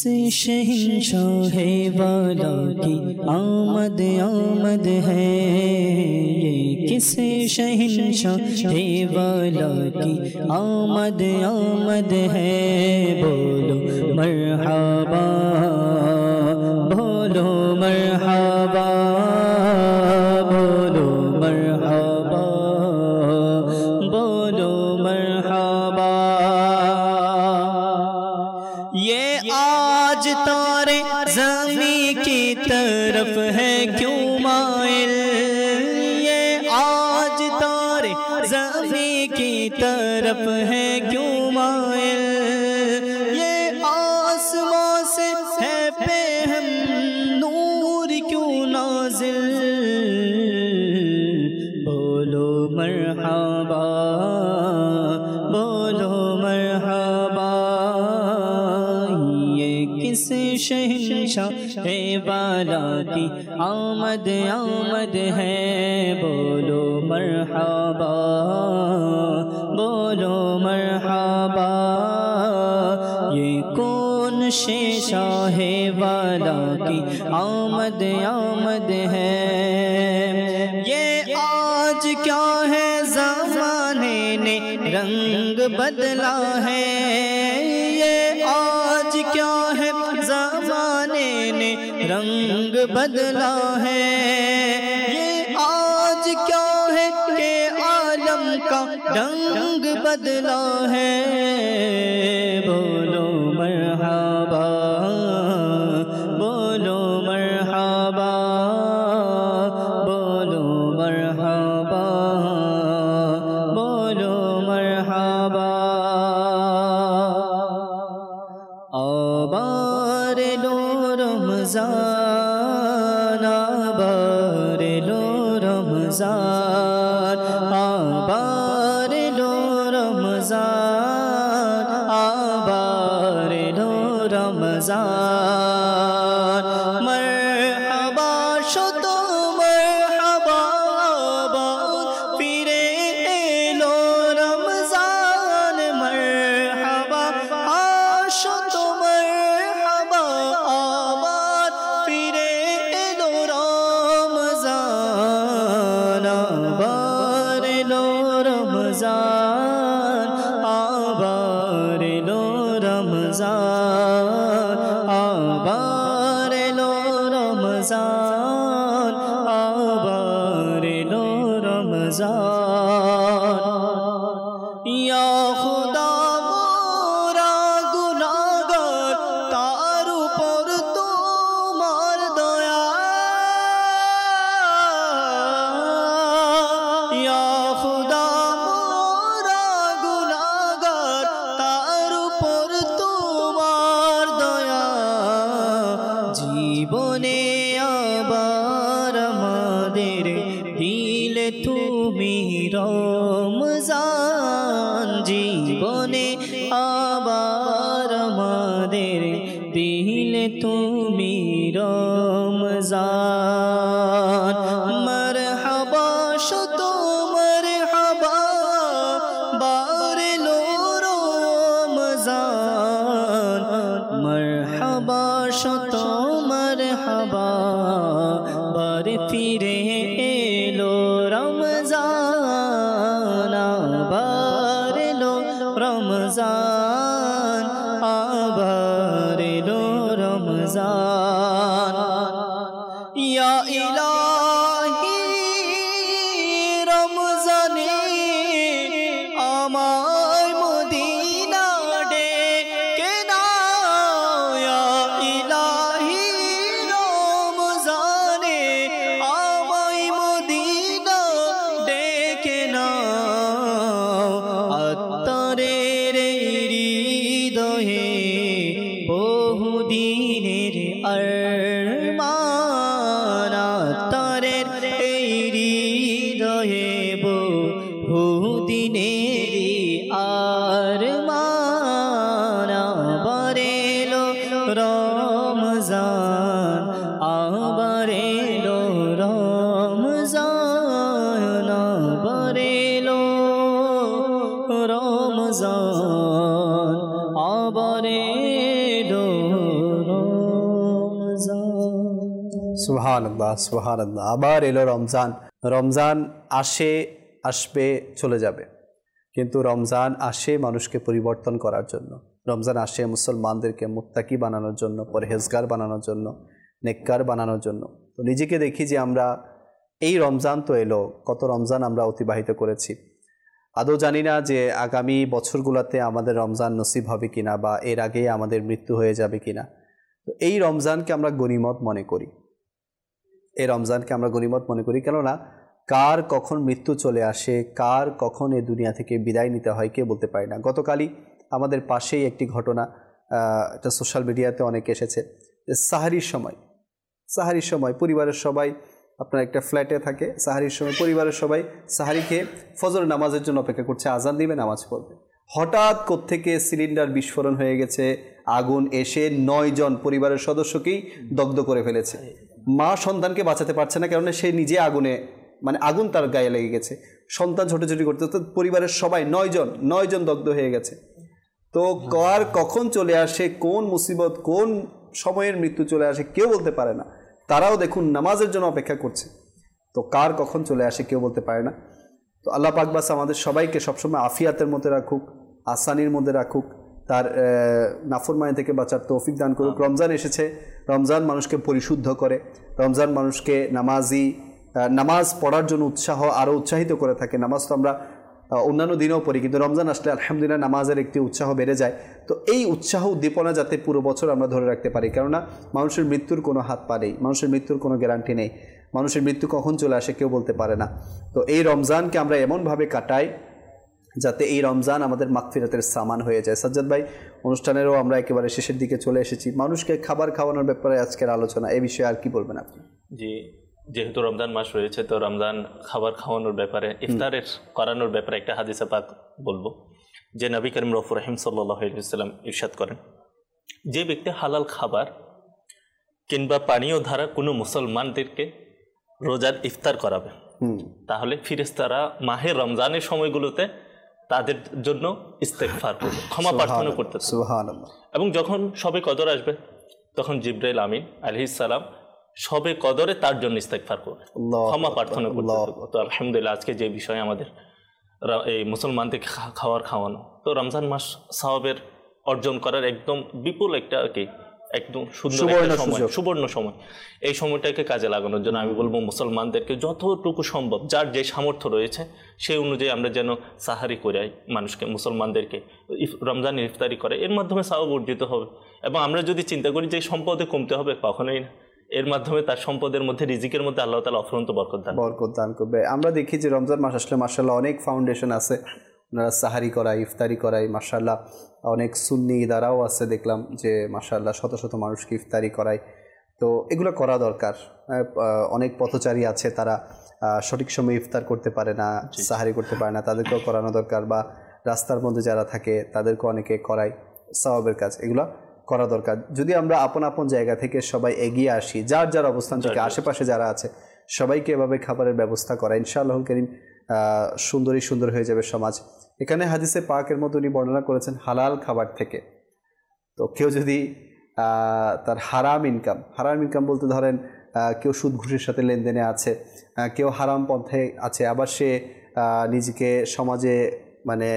शहंशाहे वाला की आमद आमद है, ये किस शहंशाहे वाला की आमद आमद है। बोलो मरहबा, बोलो मरहबा, बोलो मरहबा, یہ آج تارے زمین کی طرف ہے کیوں مائل، یہ آج تارے زمین کی طرف ہے کیوں مائل، یہ آسمان سے ہے پہ ہم نور کیوں نازل، بولو مرحبا بولو مرحبا، یہ کس شہنشاہ والا کی آمد آمد ہے، بولو مرحبا بولو مرحبا، یہ کون شاہ والا کی آمد آمد ہے، یہ آج کیا ہے زمانے نے رنگ بدلا ہے، یہ آج کیا ہے زمانے نے رنگ بدلا ہے، یہ آج کیا ہے کہ عالم کا رنگ بدلا ہے، بولو مرحبا بولو مرحبا بولو مرحبا بولو مرحبا، آبار لو رمضان آبار لو رمضان آبار لو رمضان آبار لو رمضان، مرحبا شد مرحبا آباد پھرے لو رمضان، مرحبا شد مرحبا آباد پھرے لو رمضان، آبار لو رمضان آبار لو رمضان آبار لو رمضان آبار لو رمضان، یا خدا مورا گناہگار تار پر تمہار دیا، یا خدا مورا گناہگار تار پر تمہار دیا، জীবনে আবার আমাদের দিলে তুমি রমজান, জীবনে আবার আমাদের দিলে তুমি রমজান, মারহাবা শত মারহাবা বারলো রমজান, মারহাবা শত মারহাবা বার ফিরে এলো রমজান, আবার এলো রমজান আবার এলো রমজান, ইয়া ইলাহি রমজানে আমায় মদিনা ডেকে নাও, ইয়া ইলাহি রমজানে আমায় মদিনা ডেকে নাও, আত্মারের হৃদয়ে বহুদিনের আরমান, আত্মারের হৃদয়ে বহুদিনের আরমান, আবার এলো রমজান আবার এলো রমজান আবার এলো রমজান আবার এলো রমজান। সুবহানাল্লাহ সুবহানাল্লাহ, আবার এলো রমজান। রমজান আসে আসবে চলে যাবে, কিন্তু রমজান আসে মানুষকে পরিবর্তন করার জন্য, রমজান আসে মুসলমানদেরকে মুত্তাকি বানানোর জন্য, পরহেজগার বানানোর জন্য, নেককার বানানোর জন্য। তো নিজেকে দেখি যে আমরা এই রমজান তো এলো, কত রমজান আমরা অতিবাহিত করেছি। আদৌ জানি না যে আগামী বছরগুলোতে আমাদের রমজান নসিব হবে কিনা বা এর আগে আমাদের মৃত্যু হয়ে যাবে কিনা। তো এই রমজানকে আমরা গনিমত মনে করি, এই রমজানকে আমরা গনিমত মনে করি কেননা কার কখন মৃত্যু চলে আসে, কার কখন এই দুনিয়া থেকে বিদায় নিতে হয় কে বলতে পারি না। গতকালই আমাদের পাশেই একটি ঘটনা, এটা সোশ্যাল মিডিয়াতে অনেক এসেছে। সাহারির সময় সাহারির সময় পরিবারের সবাই আপনার একটা ফ্ল্যাটে থাকে, সাহারির সময় পরিবারের সবাই সাহারি খেয়ে ফজর নামাজের জন্য অপেক্ষা করছে, আজান দিবে নামাজ পড়বে। হঠাৎ কোত্থেকে সিলিন্ডার বিস্ফোরণ হয়ে গেছে, আগুন এসে নয় জন পরিবারের সদস্যকেই দগ্ধ করে ফেলেছে। মা সন্তানকে বাঁচাতে পারছে না, কারণ সে নিজে আগুনে, মানে আগুন তার গায়ে লেগে গেছে, সন্তান ছোটাছুটি করতে, তো পরিবারের সবাই নয় জন নয় জন দগ্ধ হয়ে গেছে। তো কার কখন চলে আসে, কোন মুসিবত কোন সময়ের মৃত্যু চলে আসে কেউ বলতে পারে না। তারাও দেখুন নামাজের জন্য অপেক্ষা করছে, তো কার কখন চলে আসে কেউ বলতে পারে না। তো আল্লাহ পাক বাস আমাদের সবাইকে সবসময় আফিয়াতের মধ্যে রাখুক, আসানির মধ্যে রাখুক, তার নাফরমানি থেকে বাঁচার তৌফিক দান করুক। রমজান এসেছে, রমজান মানুষকে পরিশুদ্ধ করে, রমজান মানুষকে নামাজি নামাজ পড়ার জন্য উৎসাহ আরও উৎসাহিত করে থাকে। নামাজ তো আমরা অন্যান্য দিনেও পড়ি, কিন্তু রমজান আসলে আলহামদুলিল্লাহ নামাজের একটি উৎসাহ বেড়ে যায়। তো এই উৎসাহ উদ্দীপনা যাতে পুরো বছর আমরা ধরে রাখতে পারি, কেননা মানুষের মৃত্যুর কোনো হাত পা নেই, মানুষের মৃত্যুর কোনো গ্যারান্টি নেই, মানুষের মৃত্যু কখন চলে আসে কেউ বলতে পারে না। তো এই রমজানকে আমরা এমনভাবে কাটাই যাতে এই রমজান আমাদের মাগফিরাতের সামান হয়ে যায়। সাজ্জাদ ভাই, অনুষ্ঠানেরও আমরা একেবারে শেষের দিকে চলে এসেছি। মানুষকে খাবার খাওয়ানোর ব্যাপারে আজকের আলোচনা, এই বিষয়ে আর কি বলবেন আপনি? জি, যেহেতু রমজান মাস রয়েছে, তো রমজান খাবার খাওয়ানোর ব্যাপারে, ইফতারের করানোর ব্যাপারে একটা হাদিসে পাক বলবো, যে নবী করিম রউফুর রহিম সাল্লাল্লাহু আলাইহি ওয়াসাল্লাম ইরশাদ করেন, যে ব্যক্তি হালাল খাবার কিংবা পানীয় ধারা কোনো মুসলমানদেরকে রোজার ইফতার করাবে, তাহলে ফেরেশতারা মাহে রমজানের সময়গুলোতে তাদের জন্য ইস্তেগফার করবে, ক্ষমা প্রার্থনা করতে। সুবহানাল্লাহ। এবং যখন শবে কদর আসবে, তখন জিবরাইল আমিন আলাইহিস সালাম শবে কদরে তার জন্য ইস্তেগফার করবে, ক্ষমা প্রার্থনা করতে। তো আলহামদুলিল্লাহ, আজকে যে বিষয় আমাদের এই মুসলমানদেরকে খাওয়ার খাওয়ানো, তো রমজান মাস সওয়াবের অর্জন করার একদম বিপুল একটা কি একদম সুন্দর একটা সময়, সুবর্ণ সময়। এই সময়টাকে কাজে লাগানোর জন্য আমি বলবো মুসলমানদেরকে যতটুকু সম্ভব, যার যে সামর্থ্য রয়েছে সেই অনুযায়ী আমরা যেন সাহারি করাই মানুষকে, মুসলমানদেরকে রমজানের ইফতারি করে, এর মাধ্যমে সওয়াব অর্জিত হবে। এবং আমরা যদি চিন্তা করি যে সম্পদে কমতে হবে, কখনোই না, এর মাধ্যমে তার সম্পদের মধ্যে, রিজিকের মধ্যে আল্লাহ তাআলা অফুরন্ত বরকত দান বরকত দান করবে। আমরা দেখি যে রমজান মাস আসলে মাশাআল্লাহ অনেক ফাউন্ডেশন আছে, ওনারা সাহারি করায়, ইফতারি করায়, মাশাআল্লাহ অনেক সুন্নি ইদারাও আছে, দেখলাম যে মাশাআল্লাহ শত শত মানুষকে ইফতারি করায়। তো এগুলো করা দরকার। অনেক পথচারী আছে, তারা সঠিক সময়ে ইফতার করতে পারে না, সাহারি করতে পারে না, তাদেরকেও করানো দরকার। বা রাস্তার মধ্যে যারা থাকে তাদেরকে অনেকে করায়, সওয়াবের কাজ, এগুলো করা দরকার। যদি আমরা আপন আপন জায়গা থেকে সবাই এগিয়ে আসি, যার যার অবস্থান থেকে, আশেপাশে যারা আছে সবাইকে এভাবে খাবারের ব্যবস্থা করা, ইনশাআল্লাহুল কারীম সুন্দরই সুন্দর হয়ে যাবে সমাজ। এখানে হাদিসে পাকের মধ্যে উনি বর্ণনা করেছেন হালাল খাবার থেকে। তো কেউ যদি তার হারাম ইনকাম, হারাম ইনকাম বলতে ধরেন কেউ সুদ ঘুষের সাথে লেনদেনে আছে, কেউ হারাম পন্থায় আছে, আবার সে নিজেকে সমাজে মানে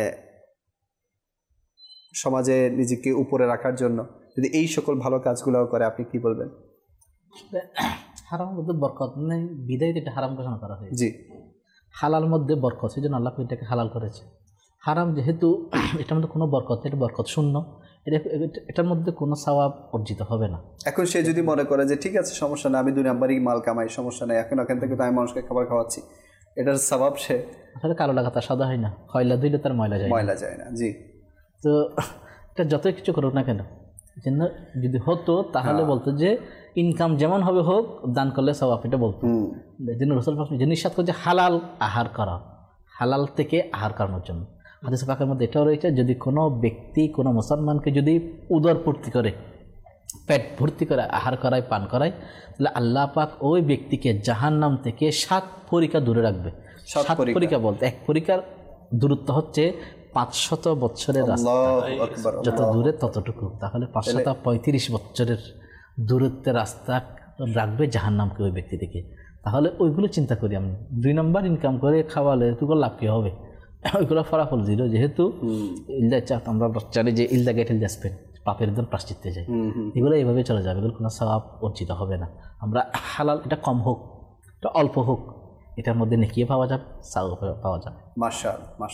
সমাজে নিজেকে উপরে রাখার জন্য যদি এই সকল ভালো কাজগুলোও করে, আপনি কি বলবেন? হারামের মধ্যে বরকত নেই বিদায় এটা হারাম ঘোষণা করা হয়েছে। জি, হালাল মধ্যে বরকত, সেই জন্য আল্লাহ এটাকে হালাল করেছে। হারাম যেহেতু এটার মধ্যে কোনো বরকত, এটা বরকত শূন্য, এটা এটার মধ্যে কোনো সওয়াব অর্জিত হবে না। এখন সে যদি মনে করে যে ঠিক আছে সমস্যা নেই, আমি দুই নাম্বারই মাল কামাই, সমস্যা নেই, এখন ওখান থেকে তো আমি মানুষকে খাবার খাওয়াচ্ছি, এটার সওয়াব সে আসলে কালো লাগা তার সাদা হয় না, খয়লা ধুইলে তার ময়লা যায় ময়লা যায় না। জি, তো এটা যতই কিছু করুক না কেন, যদি হতো তাহলে বলতো যে ইনকাম যেমন হবে হোক, দান করলে সওয়াব, এটা বলতো। যিনি রাসূল যিনি নিষেধ করছে হালাল আহার করা, হালাল থেকে আহার করানোর জন্য। হাদিস পাকের মধ্যে এটাও রয়েছে, যদি কোনো ব্যক্তি কোনো মুসলমানকে যদি উদর পূর্তি করে, পেট ভর্তি করে আহার করায়, পান করায়, তাহলে আল্লাহ পাক ওই ব্যক্তিকে জাহান্নাম থেকে সাত পরিকা দূরে রাখবে। সাত পরিকা বলতে এক পরিকার দূরত্ব হচ্ছে পাঁচশত বছরের রাস্তা, যত দূরে ততটুকু, তাহলে পাঁচশত পঁয়ত্রিশ বছরের দূরত্বের রাস্তা রাখবে জাহান্নামকে ওই ব্যক্তি থেকে। তাহলে ওইগুলো চিন্তা করি আমি, দুই নম্বর ইনকাম করে খাওয়ালে তোকে লাভ কী হবে? ওইগুলো ফলাফল জিরো। যেহেতু ইলদা চাক আমরা জানি যে ইলদা গেট ইলদা স্পেন, পাপের একদম প্রাশ্চিত্যে যায়, এগুলো এইভাবে চলে যাবে, এগুলো কোনো সওয়াব অর্জিত হবে না। আমরা হালাল, এটা কম হোক, এটা অল্প হোক, এটার মধ্যে নেকিয়ে পাওয়া যাবে, সওয়াব পাওয়া যাবে। মাশাআল্লাহ, মাশাআল্লাহ,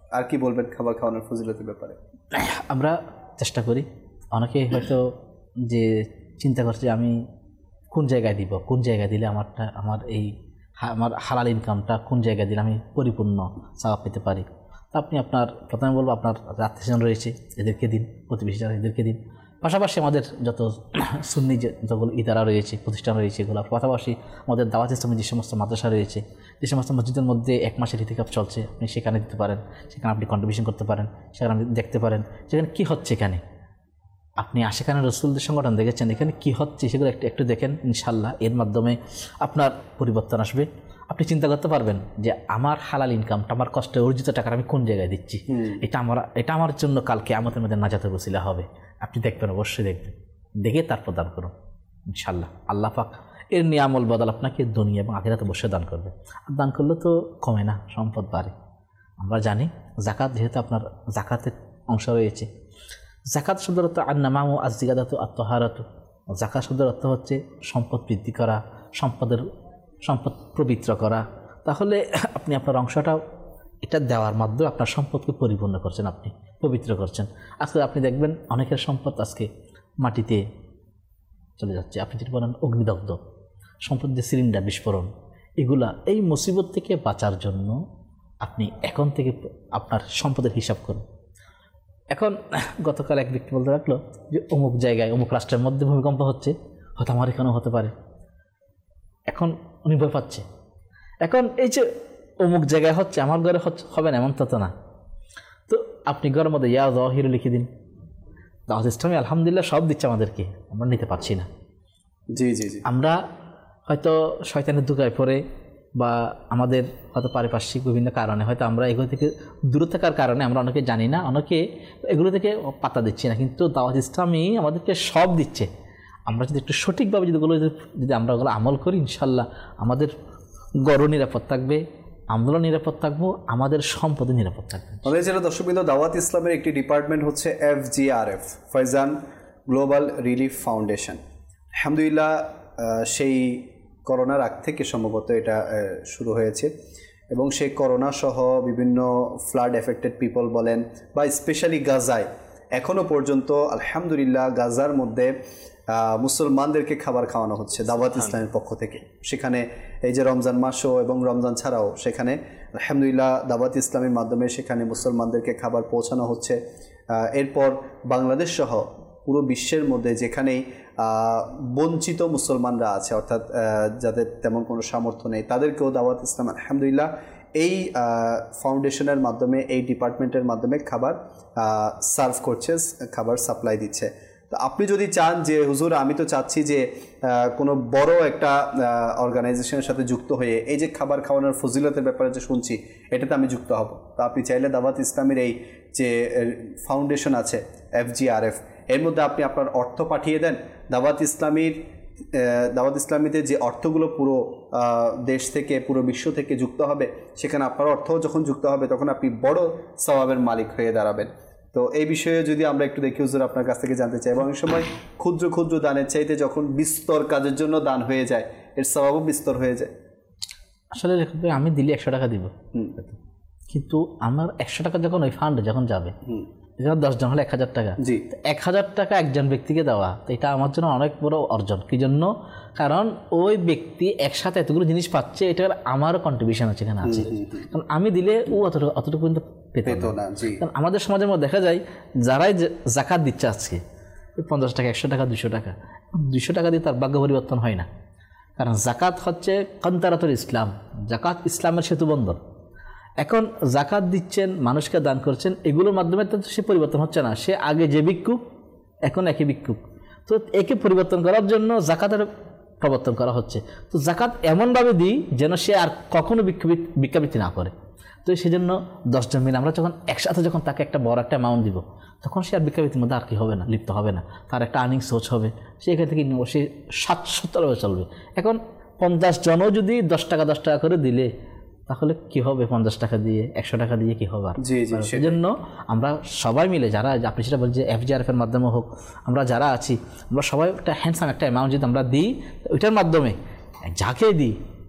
আর কি বলবেন খাবার খাওয়ানোর ফজিলতের ব্যাপারে? আমরা চেষ্টা করি, অনেকে হয়তো যে চিন্তা করছে যে আমি কোন জায়গায় দিব, কোন জায়গায় দিলে আমারটা আমার এই আমার হালাল ইনকামটা কোন জায়গায় দিলে আমি পরিপূর্ণ সওয়াব পেতে পারি। তো আপনি আপনার প্রথমে বলবো আপনার আত্মীয়স্বজন রয়েছে এদেরকে দিন, প্রতিবেশী যারা এদেরকে দিন, পাশাপাশি আমাদের যত সুন্নি যতগুলো ইদারা রয়েছে, প্রতিষ্ঠান রয়েছে, এগুলো পাশাপাশি আমাদের দাওয়াত ইসলামী যে সমস্ত মাদ্রাসা রয়েছে, যে সমস্ত মসজিদের মধ্যে এক মাসের ইতিকাফ চলছে, আপনি সেখানে দিতে পারেন, সেখানে আপনি কন্ট্রিবিউশন করতে পারেন, সেখানে আপনি দেখতে পারেন সেখানে কী হচ্ছে। এখানে আপনি আশেখানে রসুলদের সংগঠন দেখেছেন, এখানে কী হচ্ছে সেগুলো একটু একটু দেখেন, ইনশাল্লাহ এর মাধ্যমে আপনার পরিবর্তন আসবে। আপনি চিন্তা করতে পারবেন যে আমার হালাল ইনকামটা, আমার কষ্টে অর্জিত টাকাটা আমি কোন জায়গায় দিচ্ছি, এটা আমার এটা আমার জন্য কালকে আমাদের মধ্যে নাজাতের ওসিলা হবে। আপনি দেখবেন, অবশ্যই দেখবেন, দেখে তারপর দান করুন ইনশাল্লাহ। আল্লাহ পাক এর নিয়ামল বদল আপনাকে দুনিয়া এবং আখিরাতে অবশ্যই দান করবে। আর দান করলে তো কমে না, সম্পদ বাড়ে। আমরা জানি জাকাত, যেহেতু আপনার জাকাতের অংশ রয়েছে, জাকাত শব্দের অর্থ আন্নামামু আজিগাদাতু আত্মহারাতু। জাকাত শব্দের অর্থ হচ্ছে সম্পদ বৃদ্ধি করা, সম্পদের সম্পদ পবিত্র করা। তাহলে আপনি আপনার অংশটা এটা দেওয়ার মাধ্যমে আপনার সম্পদকে পরিপূর্ণ করছেন, আপনি পবিত্র করছেন। আজকে আপনি দেখবেন অনেকের সম্পদ আজকে মাটিতে চলে যাচ্ছে। আপনি যদি বলেন অগ্নিদগ্ধ সম্পদ, যে সিলিন্ডার বিস্ফোরণ, এগুলা এই মুসিবত থেকে বাঁচার জন্য আপনি এখন থেকে আপনার সম্পদের হিসাব করুন। এখন গতকাল এক ব্যক্তি বলতে রাখলো যে অমুক জায়গায় অমুক রাষ্ট্রের মধ্যে ভূমিকম্প হচ্ছে, হয়তো আমার এখানেও হতে পারে। এখন উনি ভয় পাচ্ছে। এখন এই যে অমুক জায়গায় হচ্ছে, আমার ঘরে হবে না এমন তো না। তো আপনি ঘরের মধ্যে ইয়া জাহির লিখে দিন। দাওয়াত ইসলামী আলহামদুলিল্লাহ সব দিচ্ছে আমাদেরকে, আমরা নিতে পারছি না। জি জি জি আমরা হয়তো শয়তানের দুগায় পড়ে বা আমাদের হয়তো পারিপার্শ্বিক বিভিন্ন কারণে হয়তো আমরা এগুলো থেকে দূরে থাকার কারণে আমরা অনেকে জানি না, অনেকে এগুলো থেকে পাত্তা দিচ্ছি না। কিন্তু দাওয়াত ইসলামী আমাদেরকে সব দিচ্ছে। আমরা যদি একটু সঠিকভাবে যদি ওগুলো যদি আমরা ওগুলো আমল করি, ইনশাল্লাহ আমাদের গড় নিরাপদ থাকবে, আমরা নিরাপদ থাকবো, আমাদের সম্পদে নিরাপদ থাকবে। আমাদের যারা দর্শকবৃন্দ, দাওয়াত ইসলামের একটি ডিপার্টমেন্ট হচ্ছে F G R F, Faizan global relief foundation. আলহামদুলিল্লাহ সেই করোনার আগ থেকে সম্ভবত এটা শুরু হয়েছে এবং সেই করোনা সহ বিভিন্ন ফ্লাড এফেক্টেড পিপল বলেন বা স্পেশালি গাজায় এখনও পর্যন্ত আলহামদুলিল্লাহ গাজার মধ্যে মুসলমানদেরকে খাবার খাওয়ানো হচ্ছে দাওয়াত ইসলামের পক্ষ থেকে। সেখানে এই যে রমজান মাসও এবং রমজান ছাড়াও সেখানে আলহামদুলিল্লাহ দাওয়াত ইসলামের মাধ্যমে সেখানে মুসলমানদেরকে খাবার পৌঁছানো হচ্ছে। এরপর বাংলাদেশ সহ পুরো বিশ্বের মধ্যে যেখানেই বঞ্চিত মুসলমানরা আছে, অর্থাৎ যাদের তেমন কোনো সামর্থ্য নেই, তাদেরকেও দাওয়াত ইসলাম আলহামদুলিল্লাহ এই ফাউন্ডেশনের মাধ্যমে, এই ডিপার্টমেন্টের মাধ্যমে খাবার সার্ভ করছে, খাবার সাপ্লাই দিচ্ছে। তো আপনি যদি চান যে হুজুর আমি তো চাচ্ছি যে কোনো বড় একটা অর্গানাইজেশনের সাথে যুক্ত হয়ে এই যে খাবার খাওয়ানোর ফজিলতের ব্যাপারে যে শুনছি এটাতে আমি যুক্ত হব, তো আপনি চাইলে দাওয়াত ইসলামের এই যে ফাউন্ডেশন আছে এফ জি আর এফ, এর মধ্যে আপনি আপনার অর্থ পাঠিয়ে দেন। দাওয়াত ইসলামীর দাওয়াত ইসলামীতে যে অর্থগুলো পুরো দেশ থেকে পুরো বিশ্ব থেকে যুক্ত হবে, সেখানে আপনার অর্থও যখন যুক্ত হবে তখন আপনি বড় সওয়াবের মালিক হয়ে দাঁড়াবেন। তো এই বিষয়ে যদি আমরা একটু দেখি হুজুর আপনার কাছ থেকে জানতে চাই, এবং অনেক সময় ক্ষুদ্র ক্ষুদ্র দানের চাইতে যখন বিস্তর কাজের জন্য দান হয়ে যায় এর সওয়াবও বিস্তর হয়ে যায়। আসলে আমি দিলে একশো টাকা দিব, কিন্তু আমার একশো টাকা যখন ওই ফান্ডে যখন যাবে, দশ জন হলে এক হাজার টাকা, এক হাজার টাকা একজন ব্যক্তিকে দেওয়া, তো এটা আমার জন্য অনেক বড় অর্জন। কি জন্য? কারণ ওই ব্যক্তি একসাথে এতগুলো জিনিস পাচ্ছে, এটার আমারও কন্ট্রিবিউশন আছে এখানে আছে। কারণ আমি দিলে ও অতটুকু অতটুকু কিন্তু পেত না। কারণ আমাদের সমাজের মধ্যে দেখা যায় যারাই জাকাত দিচ্ছে আজকে পঞ্চাশ টাকা, একশো টাকা, দুশো টাকা, দুশো টাকা দিয়ে তার ভাগ্য পরিবর্তন হয় না। কারণ জাকাত হচ্ছে কান্তারাতুল ইসলাম, জাকাত ইসলামের সেতুবন্ধন। এখন জাকাত দিচ্ছেন, মানুষকে দান করছেন, এগুলোর মাধ্যমে তো সে পরিবর্তন হচ্ছে না। সে আগে যে ভিক্ষুক এখন একই ভিক্ষুক। তো একে পরিবর্তন করার জন্য জাকাতের প্রবর্তন করা হচ্ছে। তো জাকাত এমনভাবে দিই যেন সে আর কখনো ভিক্ষাবৃত্তি না করে। তো সেজন্য দশজন মিলে আমরা যখন একসাথে যখন তাকে একটা বড় একটা অ্যামাউন্ট দিব, তখন সে আর ভিক্ষাবৃত্তির মধ্যে আর কি হবে না, লিপ্ত হবে না, তার একটা আর্নিং সোর্স হবে, সে এখান থেকে সে সাতসত্তরভাবে চলবে। এখন পঞ্চাশ জনও যদি দশ টাকা দশ টাকা করে দিলে তাহলে কি হবে? পঞ্চাশ টাকা দিয়ে একশো টাকা দিয়ে কি হবে? আর সেই জন্য আমরা সবাই মিলে যারা, আপনি সেটা বলছেন এফ জি আর এফের মাধ্যমে হোক, আমরা যারা আছি আমরা সবাই একটা হ্যান্ডসাম একটা অ্যামাউন্ট যদি আমরা দিই, ওইটার মাধ্যমে যাকে দিই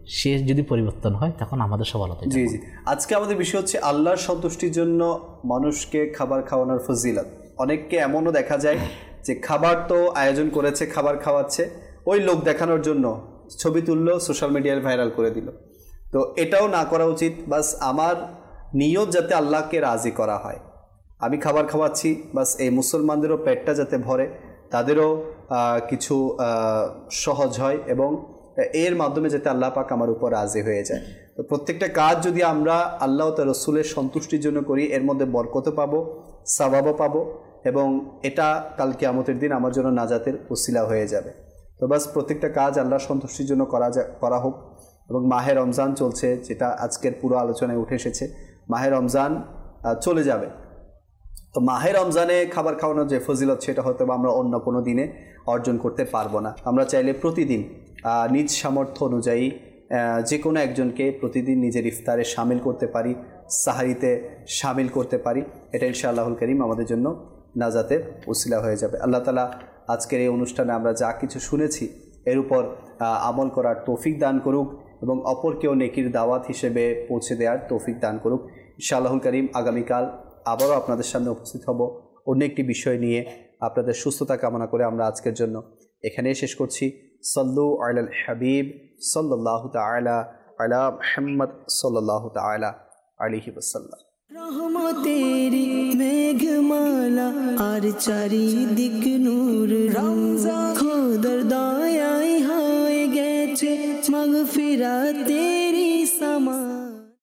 সে যদি পরিবর্তন হয় তখন আমাদের সফলতা। জি জি আজকে আমাদের বিষয় হচ্ছে আল্লাহর সন্তুষ্টির জন্য মানুষকে খাবার খাওয়ানোর ফজিলত। অনেককে এমনও দেখা যায় যে খাবার তো আয়োজন করেছে, খাবার খাওয়াচ্ছে, ওই লোক দেখানোর জন্য ছবি তুললো, সোশ্যাল মিডিয়ায় ভাইরাল করে দিল। তো এটাও না করা উচিত। বাস আমার নিয়ত যাতে আল্লাহকে রাজি করা হয়। আমি খাবার খাওয়াচ্ছি, বাস এই মুসলমানদেরও পেটটা যাতে ভরে, তাদেরও কিছু সহজ হয় এবং এর মাধ্যমে যাতে আল্লাহ পাক আমার উপর রাজি হয়ে যায়। তো প্রত্যেকটা কাজ যদি আমরা আল্লাহ ও তার রাসূলের সন্তুষ্টির জন্য করি, এর মধ্যে বরকতও পাবো, সওয়াবও পাবো এবং এটা কাল কিয়ামতের দিন আমার জন্য নাজাতের ওসিলা হয়ে যাবে। তো বাস প্রত্যেকটা কাজ আল্লাহর সন্তুষ্টির জন্য করা যা করা হোক। এবং মাহে রমজান চলছে, যেটা আজকের পুরো আলোচনায় উঠে এসেছে। মাহে রমজান চলে যাবে, তো মাহে রমজানে খাবার খাওয়ানোর যে ফজিলত সেটা হয়তো আমরা অন্য কোনো দিনে অর্জন করতে পারবো না। আমরা চাইলে প্রতিদিন নিজ সামর্থ্য অনুযায়ী যে কোনো একজনকে প্রতিদিন নিজের ইফতারে শামিল করতে পারি, সাহারিতে শামিল করতে পারি। এটা ইনশাআল্লাহুল কারীম আমাদের জন্য নাজাতের ওসিলা হয়ে যাবে। আল্লাহ তাআলা আজকের এই অনুষ্ঠানে আমরা যা কিছু শুনেছি এর উপর আমল করার তৌফিক দান করুক এবং অপরকেও নেকির দাওয়াত হিসেবে পৌঁছে দেওয়ার তৌফিক দান করুক ইনশাআল্লাহুল কারীম। আগামীকাল আবারও আপনাদের সামনে উপস্থিত হব অন্য একটি বিষয় নিয়ে। আপনাদের সুস্থতা কামনা করে আমরা আজকের জন্য এখানেই শেষ করছি। সাল্লু আলাল হাবিব সাল্লাল্লাহু তাআলা আলা মুহাম্মদ সাল্লাল্লাহু তাআলা আলাইহি ওয়াসাল্লাম। রহমতেরি মেঘমালা আর চারিদিক নূর, রমজান খোদার দয়ায় হয়ে গেছে মাগফিরাতেরি সামা।